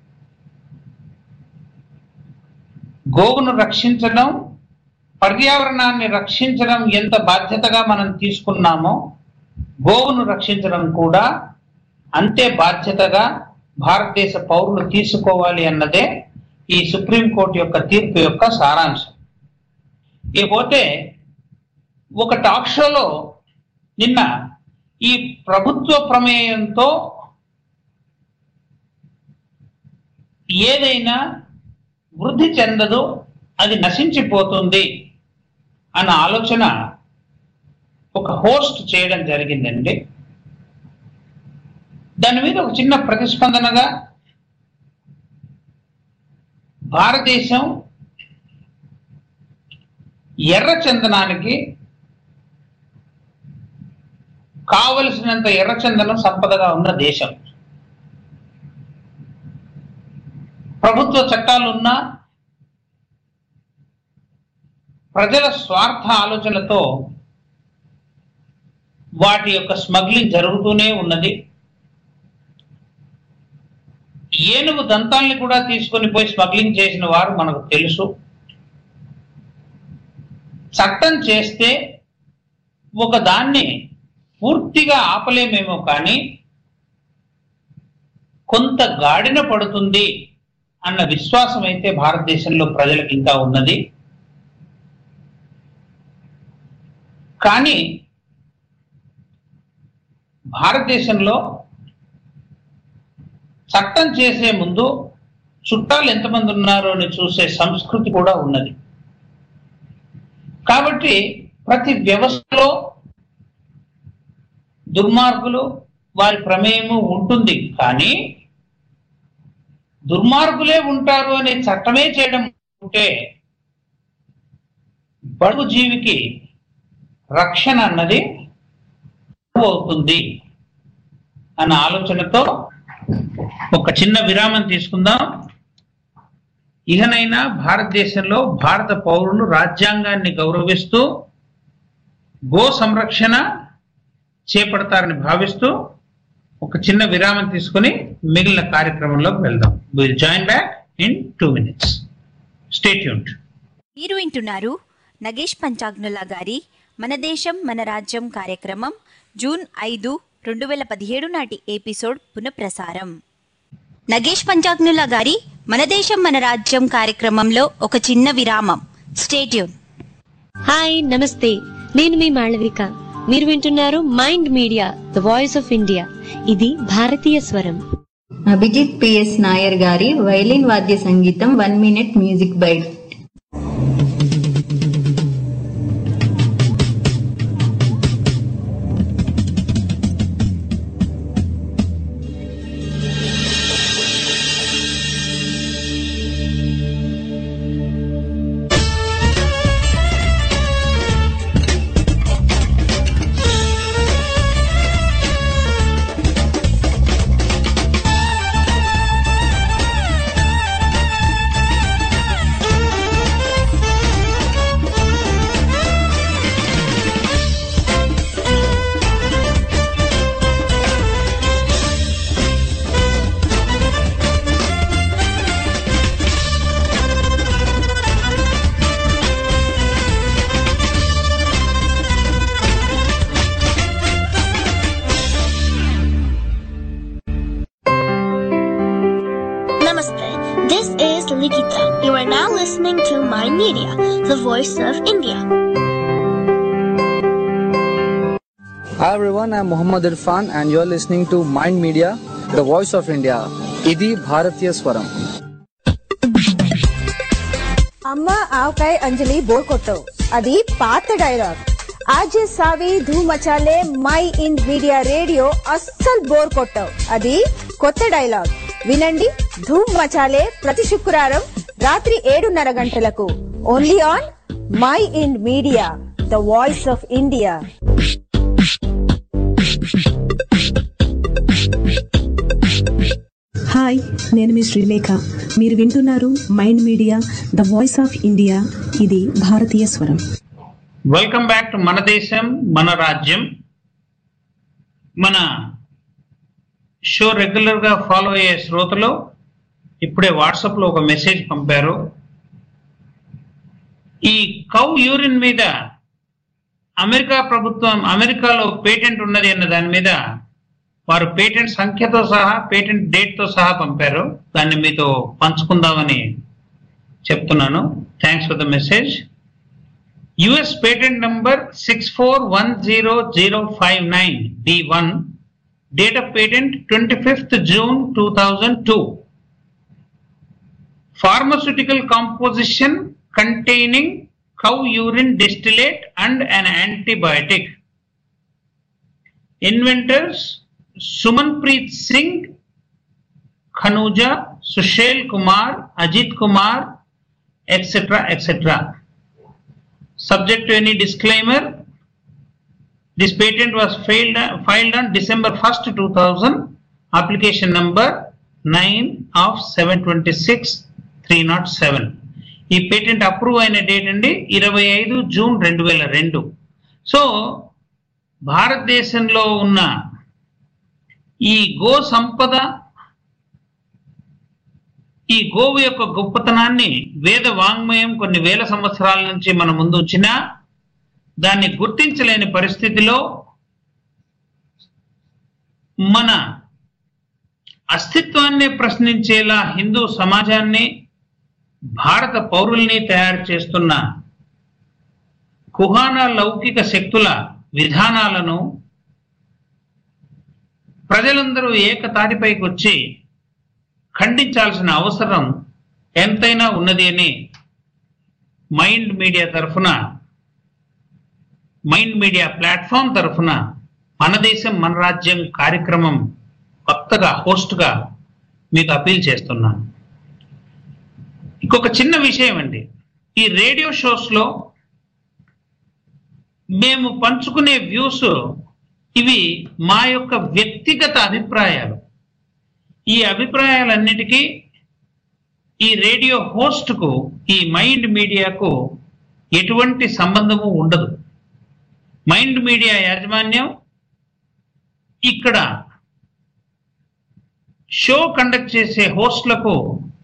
గోవును రక్షించడం, పర్యావరణాన్ని రక్షించడం ఎంత బాధ్యతగా మనం తీసుకున్నామో గోవును రక్షించడం కూడా అంతే బాధ్యతగా భారతదేశ పౌరులు తీసుకోవాలి అన్నదే ఈ సుప్రీంకోర్టు యొక్క తీర్పు యొక్క సారాంశం. ఇకపోతే ఒక టాక్ షోలో నిన్న ఈ ప్రభుత్వ ప్రమేయంతో ఏదైనా వృద్ధి చెందదు, అది నశించిపోతుంది అన్న ఆలోచన ఒక హోస్ట్ చేయడం జరిగిందండి. దాని మీద ఒక చిన్న ప్రతిస్పందనగా భారతదేశం ఎర్రచందనానికి కావలసినంత ఎర్రచందనం సంపదగా ఉన్న దేశం. ప్రభుత్వ చట్టాలున్నా ప్రజల స్వార్థ ఆలోచనలతో వాటి యొక్క స్మగ్లింగ్ జరుగుతూనే ఉన్నది. ఏనుగు దంతాల్ని కూడా తీసుకొని పోయి స్మగ్లింగ్ చేసిన వారు మనకు తెలుసు. చట్టం చేస్తే ఒక దాన్ని పూర్తిగా ఆపలేమేమో కానీ కొంత గాడిన పడుతుంది అన్న విశ్వాసం అయితే భారతదేశంలో ప్రజలకు ఇంకా ఉన్నది. కానీ భారతదేశంలో చట్టం చేసే ముందు చుట్టాలు ఎంతమంది ఉన్నారో అని చూసే సంస్కృతి కూడా ఉన్నది. కాబట్టి ప్రతి వ్యవస్థలో దుర్మార్గులు వారి ప్రమేయము ఉంటుంది. కానీ దుర్మార్గులే ఉంటారు అనే చట్టమే చేయడం ఉంటే బడుగు జీవికి రక్షణ అన్నది అవుతుంది అన్న ఆలోచనతో ఒక చిన్న విరామం తీసుకుందాం. ఇకనైనా భారతదేశంలో భారత పౌరులు రాజ్యాంగాన్ని గౌరవిస్తూ గో సంరక్షణ చేపడతారని భావిస్తూ ఒక చిన్న విరామం తీసుకుని మిగిలిన కార్యక్రమంలోకి వెళ్దాం. Will join back in 2 minutes. Stay tuned. మీరు వింటున్నారు నగేష్ పంచాగ్నుల గారి మన దేశం మన రాజ్యం కార్యక్రమం జూన్ 5, 2017 నాటి ఎపిసోడ్ పునఃప్రసారం. నగేష్ పంచాగ్నుల గారి మన దేశం మన రాజ్యం కార్యక్రమంలో ఒక చిన్న విరామం. Stay tune. హాయ్, నమస్తే. నేను మీ మాళవిక. మీరు వింటున్నారు mind media the voice of India. ఇది భారతీయ స్వరం. అభిజిత్ పిఎస్ నాయర్ గారి వైలిన్ వాద్య సంగీతం 1 minute music bite. You are now listening to Mind Media, the voice of India. Hi everyone, I'm Muhammad Irfan and you're listening to Mind Media, the voice of India. Idi Bharatiya Swaram. అమ్మ ఆవకాయ అంజలి bore కొట్టవు, అది పాత dialogue. ఆజే సావి ధూమ్ మచాలే Mind Media radio అస్సలు bore కొట్టవు, అది కొత్త డైలాగ్. వినండి ధూమ్ మచాలే ప్రతి శుక్రవారం రాత్రి 7:30 గంటలకు. Only on Mind Media, the voice of India. Hi, నేను మీ శ్రీలేఖ. మీరు వింటున్నారు mind media the voice of India. ఇది భారతీయ స్వరం. వెల్కమ్ బ్యాక్ టు మన దేశం మన రాజ్యం. మన షో రెగ్యులర్ గా ఫాలో అయ్యే శ్రోతలు ఇప్పుడే వాట్సాప్ లో ఒక మెసేజ్ పంపారు. ఈ కౌ యూరిన్ మీద అమెరికా ప్రభుత్వం అమెరికాలో పేటెంట్ ఉన్నది అన్న దాని మీద వారు పేటెంట్ సంఖ్యతో సహా పేటెంట్ డేట్ తో సహా పంపారు. దాన్ని మీతో పంచుకుందామని చెప్తున్నాను. Thanks for the message. US patent number 6410059D1, date of patent 25th June 2002. Pharmaceutical composition containing cow urine distillate and an antibiotic. Inventors Sumanpreet Singh, Khanuja, Sushil Kumar, Ajit Kumar, etc. etc. Subject to any disclaimer, this patent was filed on December 1st, 2000, application number 9 of 726-307. ఈ patent approve అయిన date అండి 25 June 2002. So భారతదేశంలో ఉన్న ఈ go సంపద, ఈ గోవు యొక్క గొప్పతనాన్ని వేద వాంగ్మయం కొన్ని వేల సంవత్సరాల నుంచి మన ముందు ఉంచినా దాన్ని గుర్తించలేని పరిస్థితిలో మన అస్తిత్వాన్ని ప్రశ్నించేలా హిందూ సమాజాన్ని, భారత పౌరుల్ని తయారు చేస్తున్న కుహాన లౌకిక శక్తుల విధానాలను ప్రజలందరూ ఏకతాటిపైకి వచ్చి ఖండించాల్సిన అవసరం ఎంతైనా ఉన్నది అని మైండ్ మీడియా తరఫున, మైండ్ మీడియా ప్లాట్ఫామ్ తరఫున మన దేశం మన రాజ్యం కార్యక్రమం కొత్తగా హోస్ట్గా మీకు అపీల్ చేస్తున్నాను. ఇంకొక చిన్న విషయం అండి, ఈ రేడియో షోస్లో మేము పంచుకునే వ్యూస్ ఇవి మా యొక్క వ్యక్తిగత అభిప్రాయాలు. ఈ అభిప్రాయాలన్నిటికీ ఈ రేడియో హోస్ట్కు, ఈ మైండ్ మీడియాకు ఎటువంటి సంబంధము ఉండదు. మైండ్ మీడియా యాజమాన్యం ఇక్కడ షో కండక్ట్ చేసే హోస్ట్లకు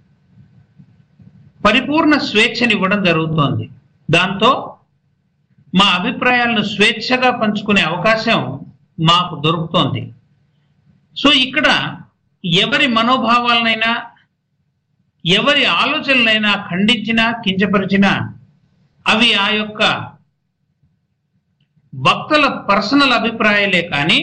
పరిపూర్ణ స్వేచ్ఛనివ్వడం జరుగుతోంది. దాంతో మా అభిప్రాయాలను స్వేచ్ఛగా పంచుకునే అవకాశం మాకు దొరుకుతోంది. సో ఇక్కడ ఎవరి మనోభావాలనైనా, ఎవరి ఆలోచనలైనా ఖండించినా, కించపరిచినా అవి ఆ యొక్క వక్తల పర్సనల్ అభిప్రాయాలే కానీ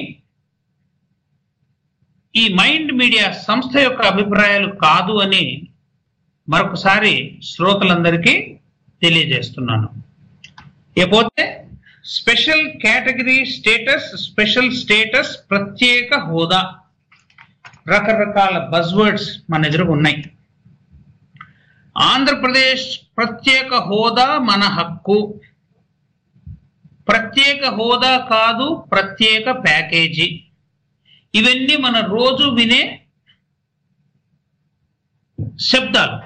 ఈ మైండ్ మీడియా సంస్థ యొక్క అభిప్రాయాలు కాదు అని మరొకసారి శ్రోతలందరికీ తెలియజేస్తున్నాను. ఇకపోతే special category status, special status, ప్రత్యేక హోదా, రకరకాల బజ్వర్డ్స్ మన ఎదురుగా ఉన్నాయి. ఆంధ్రప్రదేశ్ ప్రత్యేక హోదా మన హక్కు, ప్రత్యేక హోదా కాదు ప్రత్యేక ప్యాకేజీ, ఇవన్నీ మన రోజు వినే శబ్దాలు.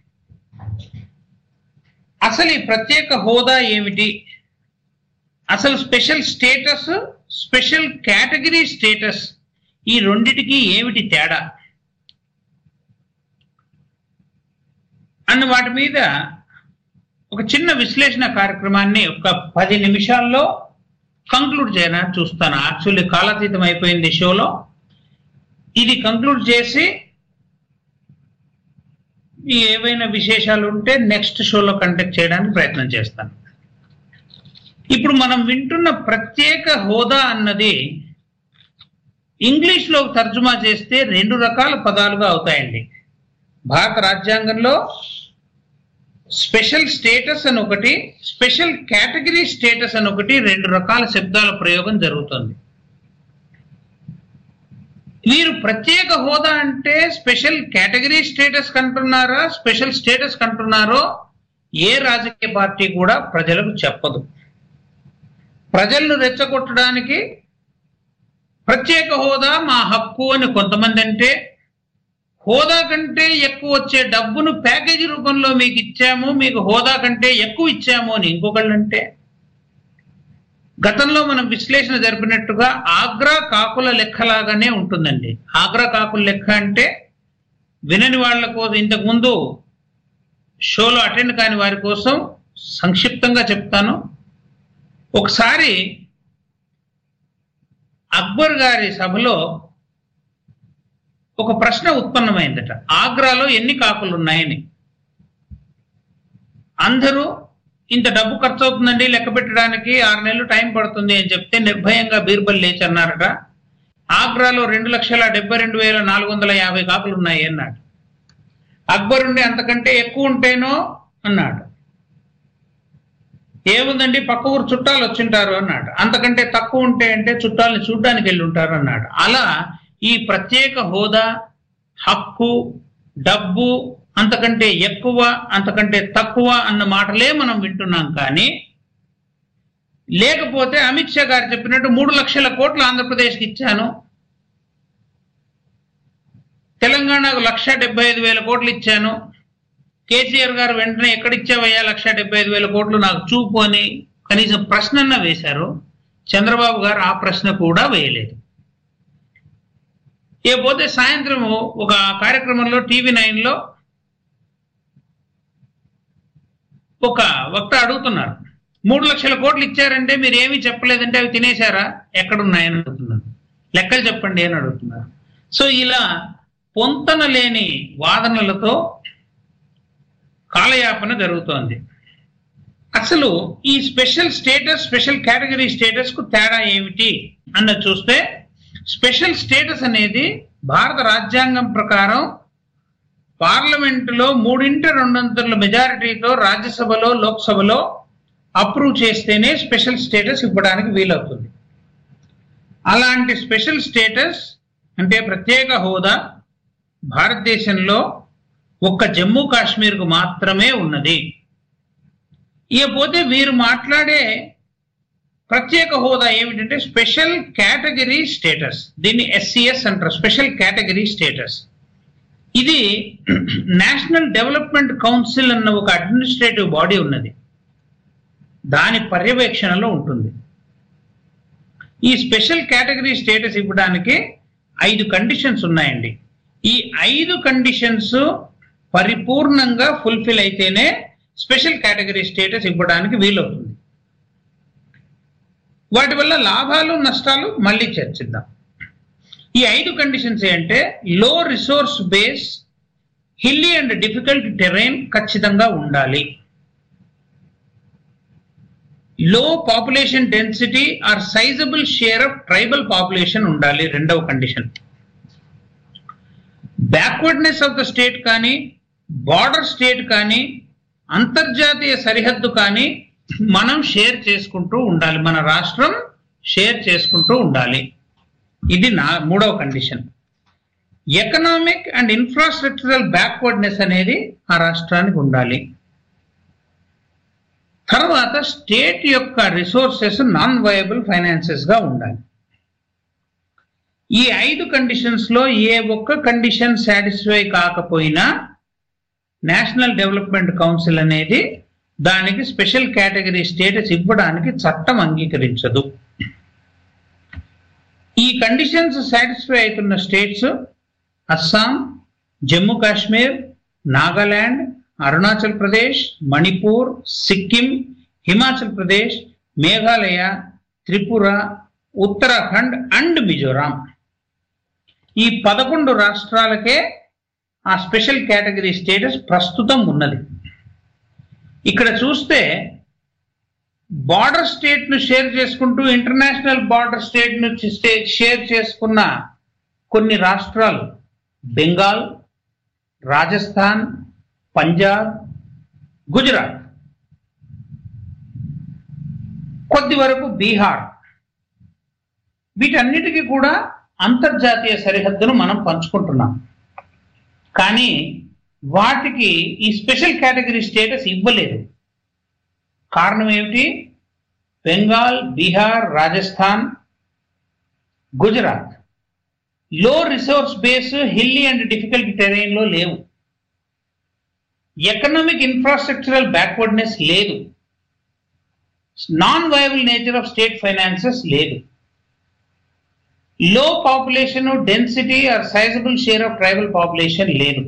అసలు ఈ ప్రత్యేక హోదా ఏమిటి, అసలు special status, special category status, ఈ రెండిటికి ఏమిటి తేడా అన్న వాటి మీద ఒక చిన్న విశ్లేషణ కార్యక్రమాన్ని ఒక 10 నిమిషాల్లో కంక్లూడ్ చేయాలని చూస్తాను. యాక్చువల్లీ కాలాతీతం అయిపోయింది షోలో. ఇది కంక్లూడ్ చేసి ఏవైనా విశేషాలు ఉంటే నెక్స్ట్ షోలో కండక్ట్ చేయడానికి ప్రయత్నం చేస్తాను. ఇప్పుడు మనం వింటున్న ప్రత్యేక హోదా అన్నది ఇంగ్లీష్లో తర్జుమా చేస్తే 2 రకాల పదాలుగా అవుతాయండి. భారత రాజ్యాంగంలో స్పెషల్ స్టేటస్ అని ఒకటి, స్పెషల్ కేటగిరీ స్టేటస్ అని ఒకటి, 2 రకాల శబ్దాల ప్రయోగం జరుగుతుంది. వీరు ప్రత్యేక హోదా అంటే స్పెషల్ కేటగిరీ స్టేటస్ కంటున్నారా, స్పెషల్ స్టేటస్ కంటున్నారో ఏ రాజకీయ పార్టీ కూడా ప్రజలకు చెప్పదు. ప్రజలను రెచ్చగొట్టడానికి ప్రత్యేక హోదా మా హక్కు అని కొంతమంది అంటే, హోదా కంటే ఎక్కువ వచ్చే డబ్బును ప్యాకేజీ రూపంలో మీకు ఇచ్చాము, మీకు హోదా కంటే ఎక్కువ ఇచ్చాము అని ఇంకొకళ్ళు అంటే, గతంలో మనం విశ్లేషణ జరిపినట్టుగా ఆగ్రా కాకుల లెక్కలాగానే ఉంటుందండి. ఆగ్రా కాకుల లెక్క అంటే వినని వాళ్ళ కోసం, ఇంతకుముందు షోలో అటెండ్ కాని వారి కోసం సంక్షిప్తంగా చెప్తాను. ఒకసారి అక్బర్ గారి సభలో ఒక ప్రశ్న ఉత్పన్నమైందట, ఆగ్రాలో ఎన్ని కాకులు ఉన్నాయని. అందరూ ఇంత డబ్బు ఖర్చు అవుతుందండి లెక్క పెట్టడానికి, 6 నెలలు టైం పడుతుంది అని చెప్తే నిర్భయంగా బీర్బల్ లేచి అన్నారట, ఆగ్రాలో 2,72,450 కాకులు ఉన్నాయి అన్నాడు. అక్బర్ ఉండి అంతకంటే ఎక్కువ ఉంటేనో అన్నాడు. ఏముందండి పక్క ఊరు చుట్టాలు వచ్చింటారు అన్నాడు. అంతకంటే తక్కువ ఉంటే అంటే చుట్టాలని చూడ్డానికి వెళ్ళి ఉంటారు అన్నాడు. అలా ఈ ప్రత్యేక హోదా, హక్కు, డబ్బు, అంతకంటే ఎక్కువ, అంతకంటే తక్కువ అన్న మాటలే మనం వింటున్నాం. కానీ లేకపోతే అమిత్ షా గారు చెప్పినట్టు 3 లక్షల కోట్లు ఆంధ్రప్రదేశ్కి ఇచ్చాను, తెలంగాణకు 1,75,000 కోట్లు ఇచ్చాను, కేసీఆర్ గారు వెంటనే ఎక్కడిచ్చావయ్యా 1,75,000 కోట్లు నాకు చూపు అని కనీసం ప్రశ్నన్న వేశారు. చంద్రబాబు గారు ఆ ప్రశ్న కూడా వేయలేదు. ఇకపోతే సాయంత్రం ఒక కార్యక్రమంలో TV9లో ఒక వక్త అడుగుతున్నారు, 3 లక్షల కోట్లు ఇచ్చారంటే మీరు ఏమీ చెప్పలేదంటే అవి తినేశారా, ఎక్కడున్నాయని అడుగుతున్నారు, లెక్కలు చెప్పండి అని అడుగుతున్నారు. సో ఇలా పొంతన లేని వాదనలతో కాలయాపన జరుగుతోంది. అసలు ఈ special status, special category status కు తేడా ఏమిటి అన్నది చూస్తే, స్పెషల్ స్టేటస్ అనేది భారత రాజ్యాంగం ప్రకారం పార్లమెంటులో 3/2 మెజారిటీతో రాజ్యసభలో లోక్సభలో అప్రూవ్ చేస్తేనే స్పెషల్ స్టేటస్ ఇవ్వడానికి వీలవుతుంది. అలాంటి స్పెషల్ స్టేటస్ అంటే ప్రత్యేక హోదా భారతదేశంలో ఒక్క జమ్మూ కాశ్మీర్కు మాత్రమే ఉన్నది. ఇకపోతే వీరు మాట్లాడే ప్రత్యేక హోదా ఏమిటంటే స్పెషల్ కేటగిరీ స్టేటస్. దీన్ని SCS అంటారు, స్పెషల్ కేటగిరీ స్టేటస్. ఇది నేషనల్ డెవలప్మెంట్ కౌన్సిల్ అన్న ఒక అడ్మినిస్ట్రేటివ్ బాడీ ఉన్నది, దాని పర్యవేక్షణలో ఉంటుంది. ఈ స్పెషల్ కేటగిరీ స్టేటస్ ఇవ్వడానికి 5 కండిషన్స్ ఉన్నాయండి. ఈ 5 కండిషన్స్ పరిపూర్ణంగా ఫుల్ఫిల్ అయితేనే స్పెషల్ కేటగిరీ స్టేటస్ ఇవ్వడానికి వీలవుతుంది. వాటి వల్ల లాభాలు నష్టాలు మళ్ళీ చర్చిద్దాం. ఈ 5 కండిషన్స్ ఏంటంటే low resource base, hilly and difficult terrain ఖచ్చితంగా ఉండాలి, low population density or sizable share of tribal population ఉండాలి రెండవ condition. Backwardness of the state కానీ, బార్డర్ స్టేట్ కానీ, అంతర్జాతీయ సరిహద్దు కానీ మనం షేర్ చేసుకుంటూ ఉండాలి, మన రాష్ట్రం షేర్ చేసుకుంటూ ఉండాలి. ఇది మూడవ condition. Economic and infrastructural backwardness అనేది ఆ రాష్ట్రానికి ఉండాలి. తర్వాత స్టేట్ యొక్క రిసోర్సెస్ నాన్ వయబుల్ ఫైనాన్సెస్ గా ఉండాలి. ఈ 5 కండిషన్స్ లో ఏ ఒక్క కండిషన్ సాటిస్ఫై కాకపోయినా నేషనల్ డెవలప్మెంట్ కౌన్సిల్ అనేది దానికి స్పెషల్ కేటగిరీ స్టేటస్ ఇవ్వడానికి చట్టం అంగీకరించదు. ఈ కండిషన్స్ సాటిస్ఫై అవుతున్న స్టేట్స్ అస్సాం, జమ్మూ కాశ్మీర్, నాగాలాండ్, అరుణాచల్ ప్రదేశ్, మణిపూర్, సిక్కిం, హిమాచల్ ప్రదేశ్, మేఘాలయ, త్రిపుర, ఉత్తరాఖండ్ అండ్ మిజోరాం. ఈ 11 రాష్ట్రాలకే ఆ స్పెషల్ కేటగిరీ స్టేటస్ ప్రస్తుతం ఉన్నది. ఇక్కడ చూస్తే బార్డర్ స్టేట్ ను షేర్ చేసుకుంటూ ఇంటర్నేషనల్ బార్డర్ స్టేట్ ను షేర్ చేసుకున్న కొన్ని రాష్ట్రాలు బెంగాల్, రాజస్థాన్, పంజాబ్, గుజరాత్, కొద్ది వరకు బీహార్, వీటన్నిటికీ కూడా అంతర్జాతీయ సరిహద్దును మనం పంచుకుంటున్నాం. కానీ వాటికి ఈ స్పెషల్ కేటగిరీ స్టేటస్ ఇవ్వలేదు. కారణం ఏమిటి? Bengal, Bihar, Rajasthan, Gujarat low resource base, hilly and difficult terrain లో లేవు. ఎకనామిక్ ఇన్ఫ్రాస్ట్రక్చరల్ బ్యాక్వర్డ్నెస్ లేదు, non viable nature of state finances లేదు, low population density or sizable share of tribal population లేదు.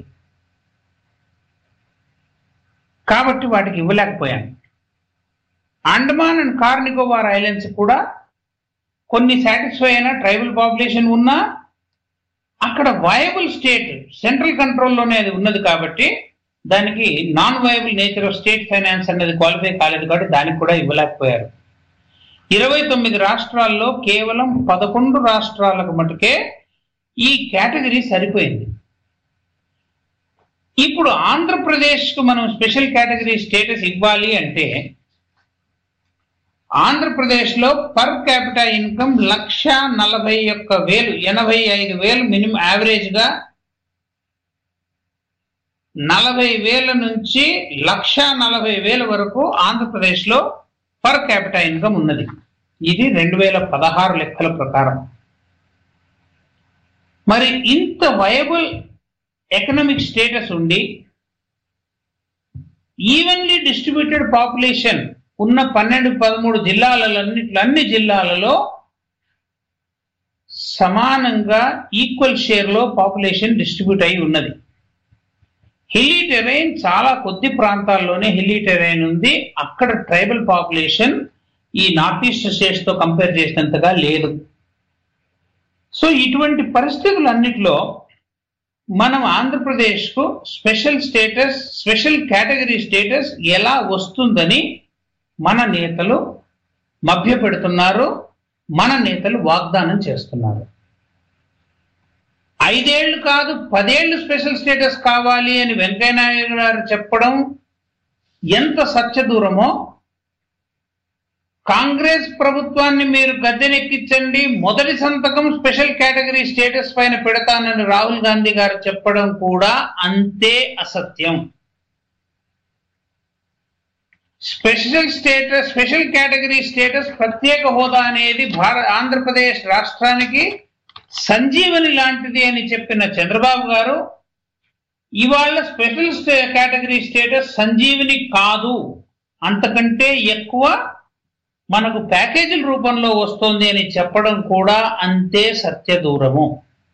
కాబట్టి వాటికి ఇవ్వలేకపోయాను. అండమాన్ అండ్ కార్ నికోబార్ ఐలాండ్స్ కూడా కొన్ని సాటిస్ఫై అయిన ట్రైబల్ పాపులేషన్ ఉన్నా అక్కడ వయబుల్ స్టేట్ సెంట్రల్ కంట్రోల్లోనే అది ఉన్నది కాబట్టి దానికి non viable nature of state finance అనేది క్వాలిఫై కాలేదు కాబట్టి దానికి కూడా ఇవ్వలేకపోయారు. 29 రాష్ట్రాల్లో కేవలం 11 రాష్ట్రాలకు మటుకే ఈ కేటగిరీ సరిపోయింది. ఇప్పుడు ఆంధ్రప్రదేశ్కు మనం స్పెషల్ కేటగిరీ స్టేటస్ ఇవ్వాలి అంటే ఆంధ్రప్రదేశ్లో per capital income 1,41,000, 85,000 minimum average గా 40,000 నుంచి 1,40,000 వరకు ఆంధ్రప్రదేశ్లో పర్ క్యాపిటా ఇన్కమ్ ఉన్నది. ఇది 2016 లెక్కల ప్రకారం. మరి ఇంత వయబుల్ ఎకనామిక్ స్టేటస్ ఉండి ఈవెన్లీ డిస్ట్రిబ్యూటెడ్ పాపులేషన్ ఉన్న 12-13 అన్ని జిల్లాలలో సమానంగా ఈక్వల్ షేర్ లో పాపులేషన్ డిస్ట్రిబ్యూట్ అయి ఉన్నది. హిల్లీ టెరైన్ చాలా కొద్ది ప్రాంతాల్లోనే హిల్లీ టెరైన్ ఉంది. అక్కడ ట్రైబల్ పాపులేషన్ ఈ నార్త్ ఈస్ట్ స్టేట్స్ తో కంపేర్ చేసినంతగా లేదు. సో ఇటువంటి పరిస్థితులన్నిటిలో మనం ఆంధ్రప్రదేశ్ కు స్పెషల్ కేటగిరీ స్టేటస్ ఎలా వస్తుందని మన నేతలు మభ్యపెడుతున్నారు, మన నేతలు వాగ్దానం చేస్తున్నారు. 5 ఏళ్లు కాదు 10 ఏళ్లు స్పెషల్ స్టేటస్ కావాలి అని వెంకయ్య నాయుడు గారు చెప్పడం ఎంత సత్యదూరమో, కాంగ్రెస్ ప్రభుత్వాన్ని మీరు గద్దెనెక్కించండి, మొదటి సంతకం స్పెషల్ కేటగిరీ స్టేటస్ పైన పెడతానని రాహుల్ గాంధీ గారు చెప్పడం కూడా అంతే అసత్యం. స్పెషల్ కేటగిరీ స్టేటస్ ప్రత్యేక హోదా అనేది ఆంధ్రప్రదేశ్ రాష్ట్రానికి సంజీవని లాంటిది అని చెప్పిన చంద్రబాబు గారు ఇవాళ స్పెషల్ కేటగిరీ స్టేటస్ సంజీవని కాదు, అంతకంటే ఎక్కువ మనకు ప్యాకేజీల రూపంలో వస్తుంది అని చెప్పడం కూడా అంతే సత్యదూరము.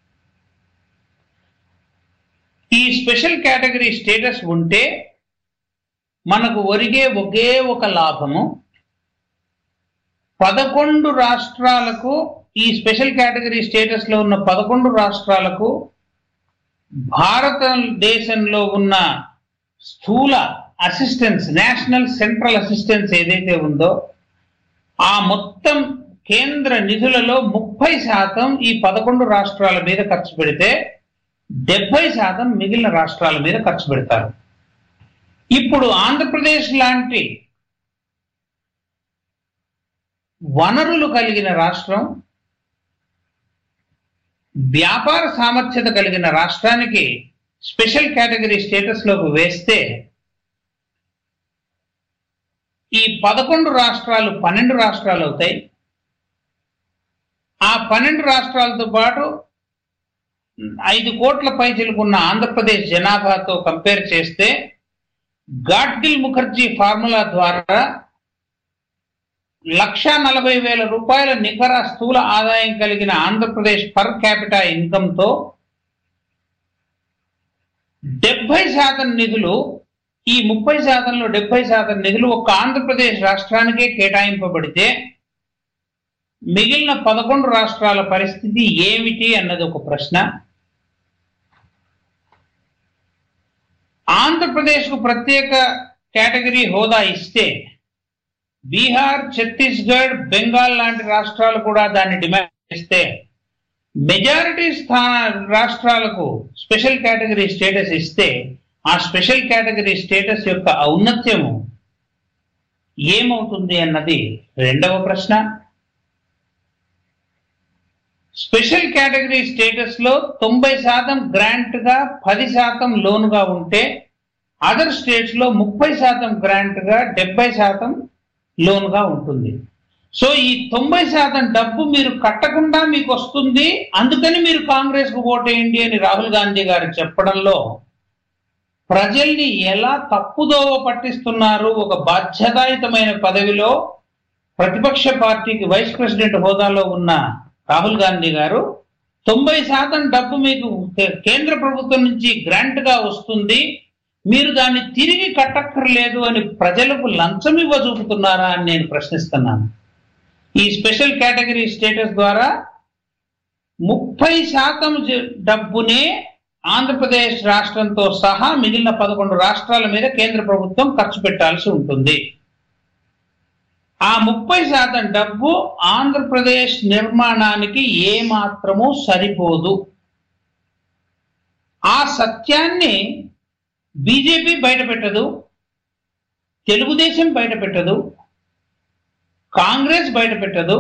ఈ స్పెషల్ కేటగిరీ స్టేటస్ ఉంటే మనకు ఒరిగే ఒకే ఒక లాభము, 11 రాష్ట్రాలకు, ఈ స్పెషల్ కేటగిరీ స్టేటస్ లో ఉన్న 11 రాష్ట్రాలకు భారతదేశంలో ఉన్న స్థూల అసిస్టెన్స్, నేషనల్ సెంట్రల్ అసిస్టెన్స్ ఏదైతే ఉందో ఆ మొత్తం కేంద్ర నిధులలో 30% ఈ 11 రాష్ట్రాల మీద ఖర్చు పెడితే 70% మిగిలిన రాష్ట్రాల మీద ఖర్చు పెడతారు. ఇప్పుడు ఆంధ్రప్రదేశ్ లాంటి వనరులు కలిగిన రాష్ట్రం, వ్యాపార సామర్థ్యత కలిగిన రాష్ట్రానికి స్పెషల్ కేటగిరీ స్టేటస్ లోకి వేస్తే ఈ 11 రాష్ట్రాలు 12 రాష్ట్రాలు అవుతాయి. ఆ 12 రాష్ట్రాలతో పాటు 5 కోట్ల పైచిలుకున్న ఆంధ్రప్రదేశ్ జనాభాతో కంపేర్ చేస్తే గాడ్గిల్ ముఖర్జీ ఫార్ములా ద్వారా 1,40,000 రూపాయల నికర స్థూల ఆదాయం కలిగిన ఆంధ్రప్రదేశ్ పర్ క్యాపిటా ఇన్కమ్ తో 70% నిధులు, ఈ 30%లో 70% నిధులు ఒక్క ఆంధ్రప్రదేశ్ రాష్ట్రానికే కేటాయింపబడితే మిగిలిన 11 రాష్ట్రాల పరిస్థితి ఏమిటి అన్నది ఒక ప్రశ్న. ఆంధ్రప్రదేశ్కు ప్రత్యేక కేటగిరీ హోదా ఇస్తే బీహార్, ఛత్తీస్గఢ్, బెంగాల్ లాంటి రాష్ట్రాలు కూడా దాన్ని డిమాండ్ చేస్తే మెజారిటీ రాష్ట్రాలకు స్పెషల్ కేటగిరీ స్టేటస్ ఇస్తే ఆ స్పెషల్ కేటగిరీ స్టేటస్ యొక్క ఔన్నత్యము ఏమవుతుంది అన్నది రెండవ ప్రశ్న. స్పెషల్ కేటగిరీ స్టేటస్ లో 90% గ్రాంట్ గా 10% లోన్ గా ఉంటే అదర్ స్టేట్స్ లో 30% గ్రాంట్ గా 70% లోన్ గా ఉంటుంది. సో ఈ 90% డబ్బు మీరు కట్టకుండా మీకు వస్తుంది, అందుకని మీరు కాంగ్రెస్ కు ఓటేయండి అని రాహుల్ గాంధీ గారు చెప్పడంలో ప్రజల్ని ఎలా తప్పుదోవ పట్టిస్తున్నారు. ఒక బాధ్యతాయుతమైన పదవిలో ప్రతిపక్ష పార్టీకి వైస్ ప్రెసిడెంట్ హోదాలో ఉన్న రాహుల్ గాంధీ గారు 90% డబ్బు మీకు కేంద్ర ప్రభుత్వం నుంచి గ్రాంట్ గా వస్తుంది, మీరు దాన్ని తిరిగి కట్టక్కర్లేదు అని ప్రజలకు లంచం ఇవ్వ చూపుతున్నారా అని నేను ప్రశ్నిస్తున్నాను. ఈ స్పెషల్ కేటగిరీ స్టేటస్ ద్వారా 30% డబ్బునే ఆంధ్రప్రదేశ్ రాష్ట్రంతో సహా మిగిలిన 11 రాష్ట్రాల మీద కేంద్ర ప్రభుత్వం ఖర్చు పెట్టాల్సి ఉంటుంది. ఆ 30% డబ్బు ఆంధ్రప్రదేశ్ నిర్మాణానికి ఏమాత్రమూ సరిపోదు. ఆ సత్యాన్ని బీజేపీ బయటపెట్టదు, తెలుగుదేశం బయటపెట్టదు, కాంగ్రెస్ బయటపెట్టదు.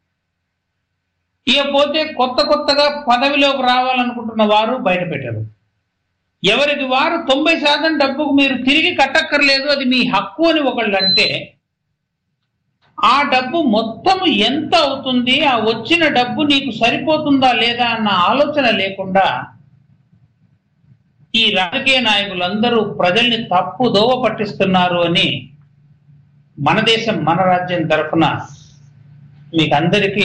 ఇకపోతే కొత్తగా పదవిలోకి రావాలనుకుంటున్న వారు బయటపెట్టరు. ఎవరికి వారు 90% డబ్బుకు మీరు తిరిగి కట్టక్కర్లేదు, అది మీ హక్కు అని ఒకళ్ళు అంటే ఆ డబ్బు మొత్తం ఎంత అవుతుంది, ఆ వచ్చిన డబ్బు నీకు సరిపోతుందా లేదా అన్న ఆలోచన లేకుండా ఈ రాజకీయ నాయకులందరూ ప్రజల్ని తప్పు దోవ పట్టిస్తున్నారు అని మన దేశం మన రాజ్యం తరఫున మీకు అందరికీ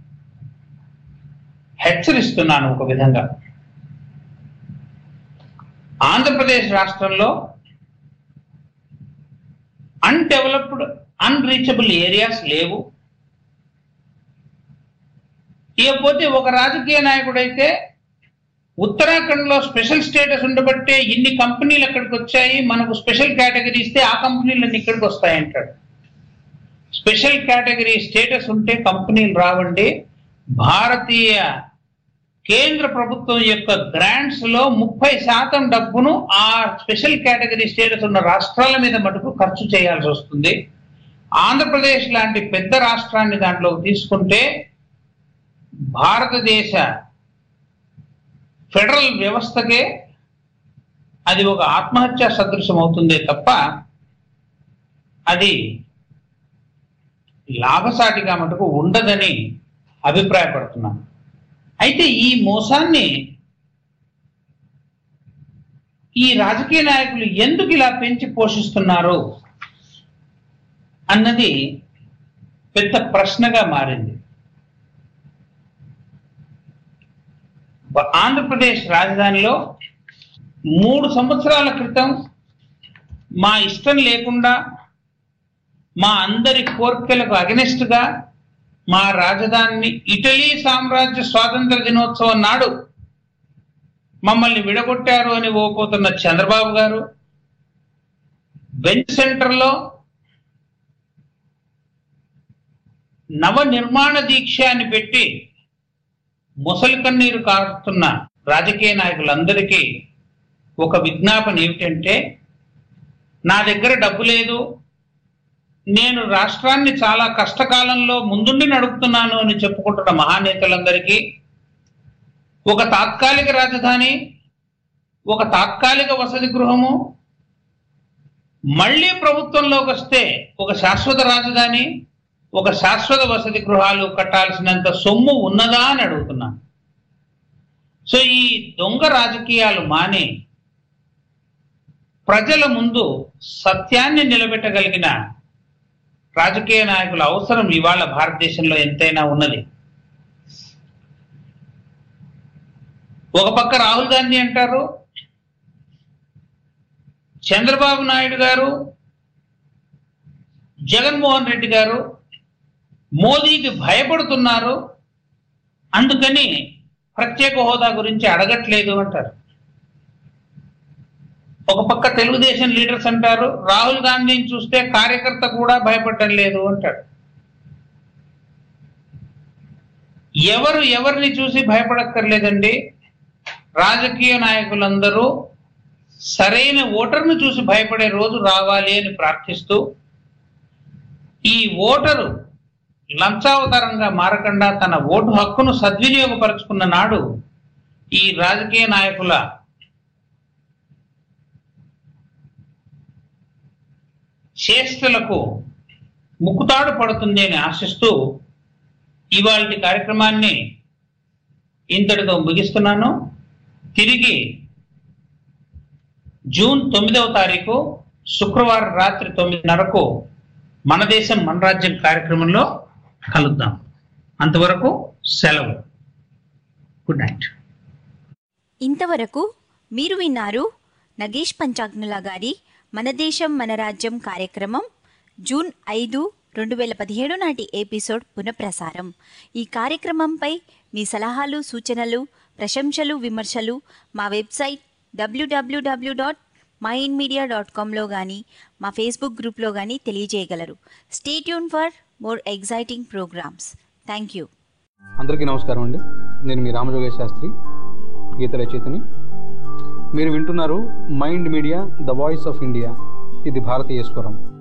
హెచ్చరిస్తున్నాను. ఒక విధంగా ఆంధ్రప్రదేశ్ రాష్ట్రంలో అన్డెవలప్డ్ అన్రీచబుల్ ఏరియాస్ లేవు. ఇకపోతే ఒక రాజకీయ నాయకుడైతే ఉత్తరాఖండ్ లో స్పెషల్ స్టేటస్ ఉండబట్టే ఇన్ని కంపెనీలు అక్కడికి వచ్చాయి, మనకు స్పెషల్ కేటగిరీ ఇస్తే ఆ కంపెనీలన్నీ ఇక్కడికి వస్తాయంటాడు. స్పెషల్ కేటగిరీ స్టేటస్ ఉంటే కంపెనీలు రావండి. భారతీయ కేంద్ర ప్రభుత్వం యొక్క గ్రాంట్స్ లో 30% డబ్బును ఆ స్పెషల్ కేటగిరీ స్టేటస్ ఉన్న రాష్ట్రాల మీద మటుకు ఖర్చు చేయాల్సి వస్తుంది. ఆంధ్రప్రదేశ్ లాంటి పెద్ద రాష్ట్రాన్ని దాంట్లోకి తీసుకుంటే భారతదేశ ఫెడరల్ వ్యవస్థకే అది ఒక ఆత్మహత్యా సదృశం అవుతుందే తప్ప అది లాభసాటిగా మటుకు ఉండదని అభిప్రాయపడుతున్నాను. అయితే ఈ మోసాన్ని ఈ రాజకీయ నాయకులు ఎందుకు ఇలా పెంచి పోషిస్తున్నారు అన్నది పెద్ద ప్రశ్నగా మారింది. ఆంధ్రప్రదేశ్ రాజధానిలో 3 సంవత్సరాల క్రితం మా ఇష్టం లేకుండా మా అందరి కోరికలకు అగెనిస్ట్ గా మా రాజధానిని ఇటలీ సామ్రాజ్య స్వాతంత్ర దినోత్సవం నాడు మమ్మల్ని విడగొట్టారు అని ఓపోతున్న చంద్రబాబు గారు బెంచ్ సెంటర్లో నవ నిర్మాణ దీక్ష అని పెట్టి ముసలి కన్నీరు కారుతున్న రాజకీయ నాయకులందరికీ ఒక విజ్ఞాపన ఏమిటంటే, నా దగ్గర డబ్బు లేదు, నేను రాష్ట్రాన్ని చాలా కష్టకాలంలో ముందుండి నడుపుతున్నాను అని చెప్పుకుంటున్న మహానేతలందరికీ ఒక తాత్కాలిక రాజధాని, ఒక తాత్కాలిక వసతి గృహము, మళ్ళీ ప్రభుత్వంలోకి వస్తే ఒక శాశ్వత రాజధాని, ఒక శాశ్వత వసతి గృహాలు కట్టాల్సినంత సొమ్ము ఉన్నదా అని అడుగుతున్నాను. సో ఈ దొంగ రాజకీయాలు మాని ప్రజల ముందు సత్యాన్ని నిలబెట్టగలిగిన రాజకీయ నాయకుల అవసరం ఇవాళ భారతదేశంలో ఎంతైనా ఉన్నది. ఒక పక్క రాహుల్ గాంధీ అంటారు, చంద్రబాబు నాయుడు గారు, జగన్మోహన్ రెడ్డి గారు మోదీకి భయపడుతున్నారు, అందుకని ప్రత్యేక హోదా గురించి అడగట్లేదు అంటారు. ఒక పక్క తెలుగుదేశం లీడర్స్ అంటారు, రాహుల్ గాంధీని చూస్తే కార్యకర్త కూడా భయపడటం లేదు అంటాడు. ఎవరు ఎవరిని చూసి భయపడక్కర్లేదండి. రాజకీయ నాయకులందరూ సరైన ఓటర్ను చూసి భయపడే రోజు రావాలి అని ప్రార్థిస్తూ, ఈ ఓటరు లంచావతారంగా మారకుండా తన ఓటు హక్కును సద్వినియోగపరుచుకున్న నాడు ఈ రాజకీయ నాయకుల చేష్టలకు ముక్కుతాడు పడుతుంది అని ఆశిస్తూ ఇవాల్టి కార్యక్రమాన్ని ఇంతటితో ముగిస్తున్నాను. తిరిగి జూన్ 9వ తారీఖు శుక్రవారం రాత్రి 9:30కు మన దేశం మన రాజ్యం కార్యక్రమంలో కలుద్దాం. అంతవరకు సెలవు. Good night. ఇంతవరకు మీరు విన్నారు నగేష్ పంచాగ్నుల గారి మన దేశం మన రాజ్యం కార్యక్రమం జూన్ 5, 2017 నాటి ఎపిసోడ్ పునఃప్రసారం. ఈ కార్యక్రమంపై మీ సలహాలు, సూచనలు, ప్రశంసలు, విమర్శలు మా వెబ్సైట్ www.myinmedia.com లో కానీ మా ఫేస్బుక్ గ్రూప్లో కానీ తెలియజేయగలరు. Stay tune for more exciting programmes. Thank you. అందరికీ నమస్కారం అండి. నేను మీ రామజోగేష్ శాస్త్రి, గీత రచయితని. మీరు వింటున్నారు mind media the voice of India. ఇది భారతీయ స్వరం.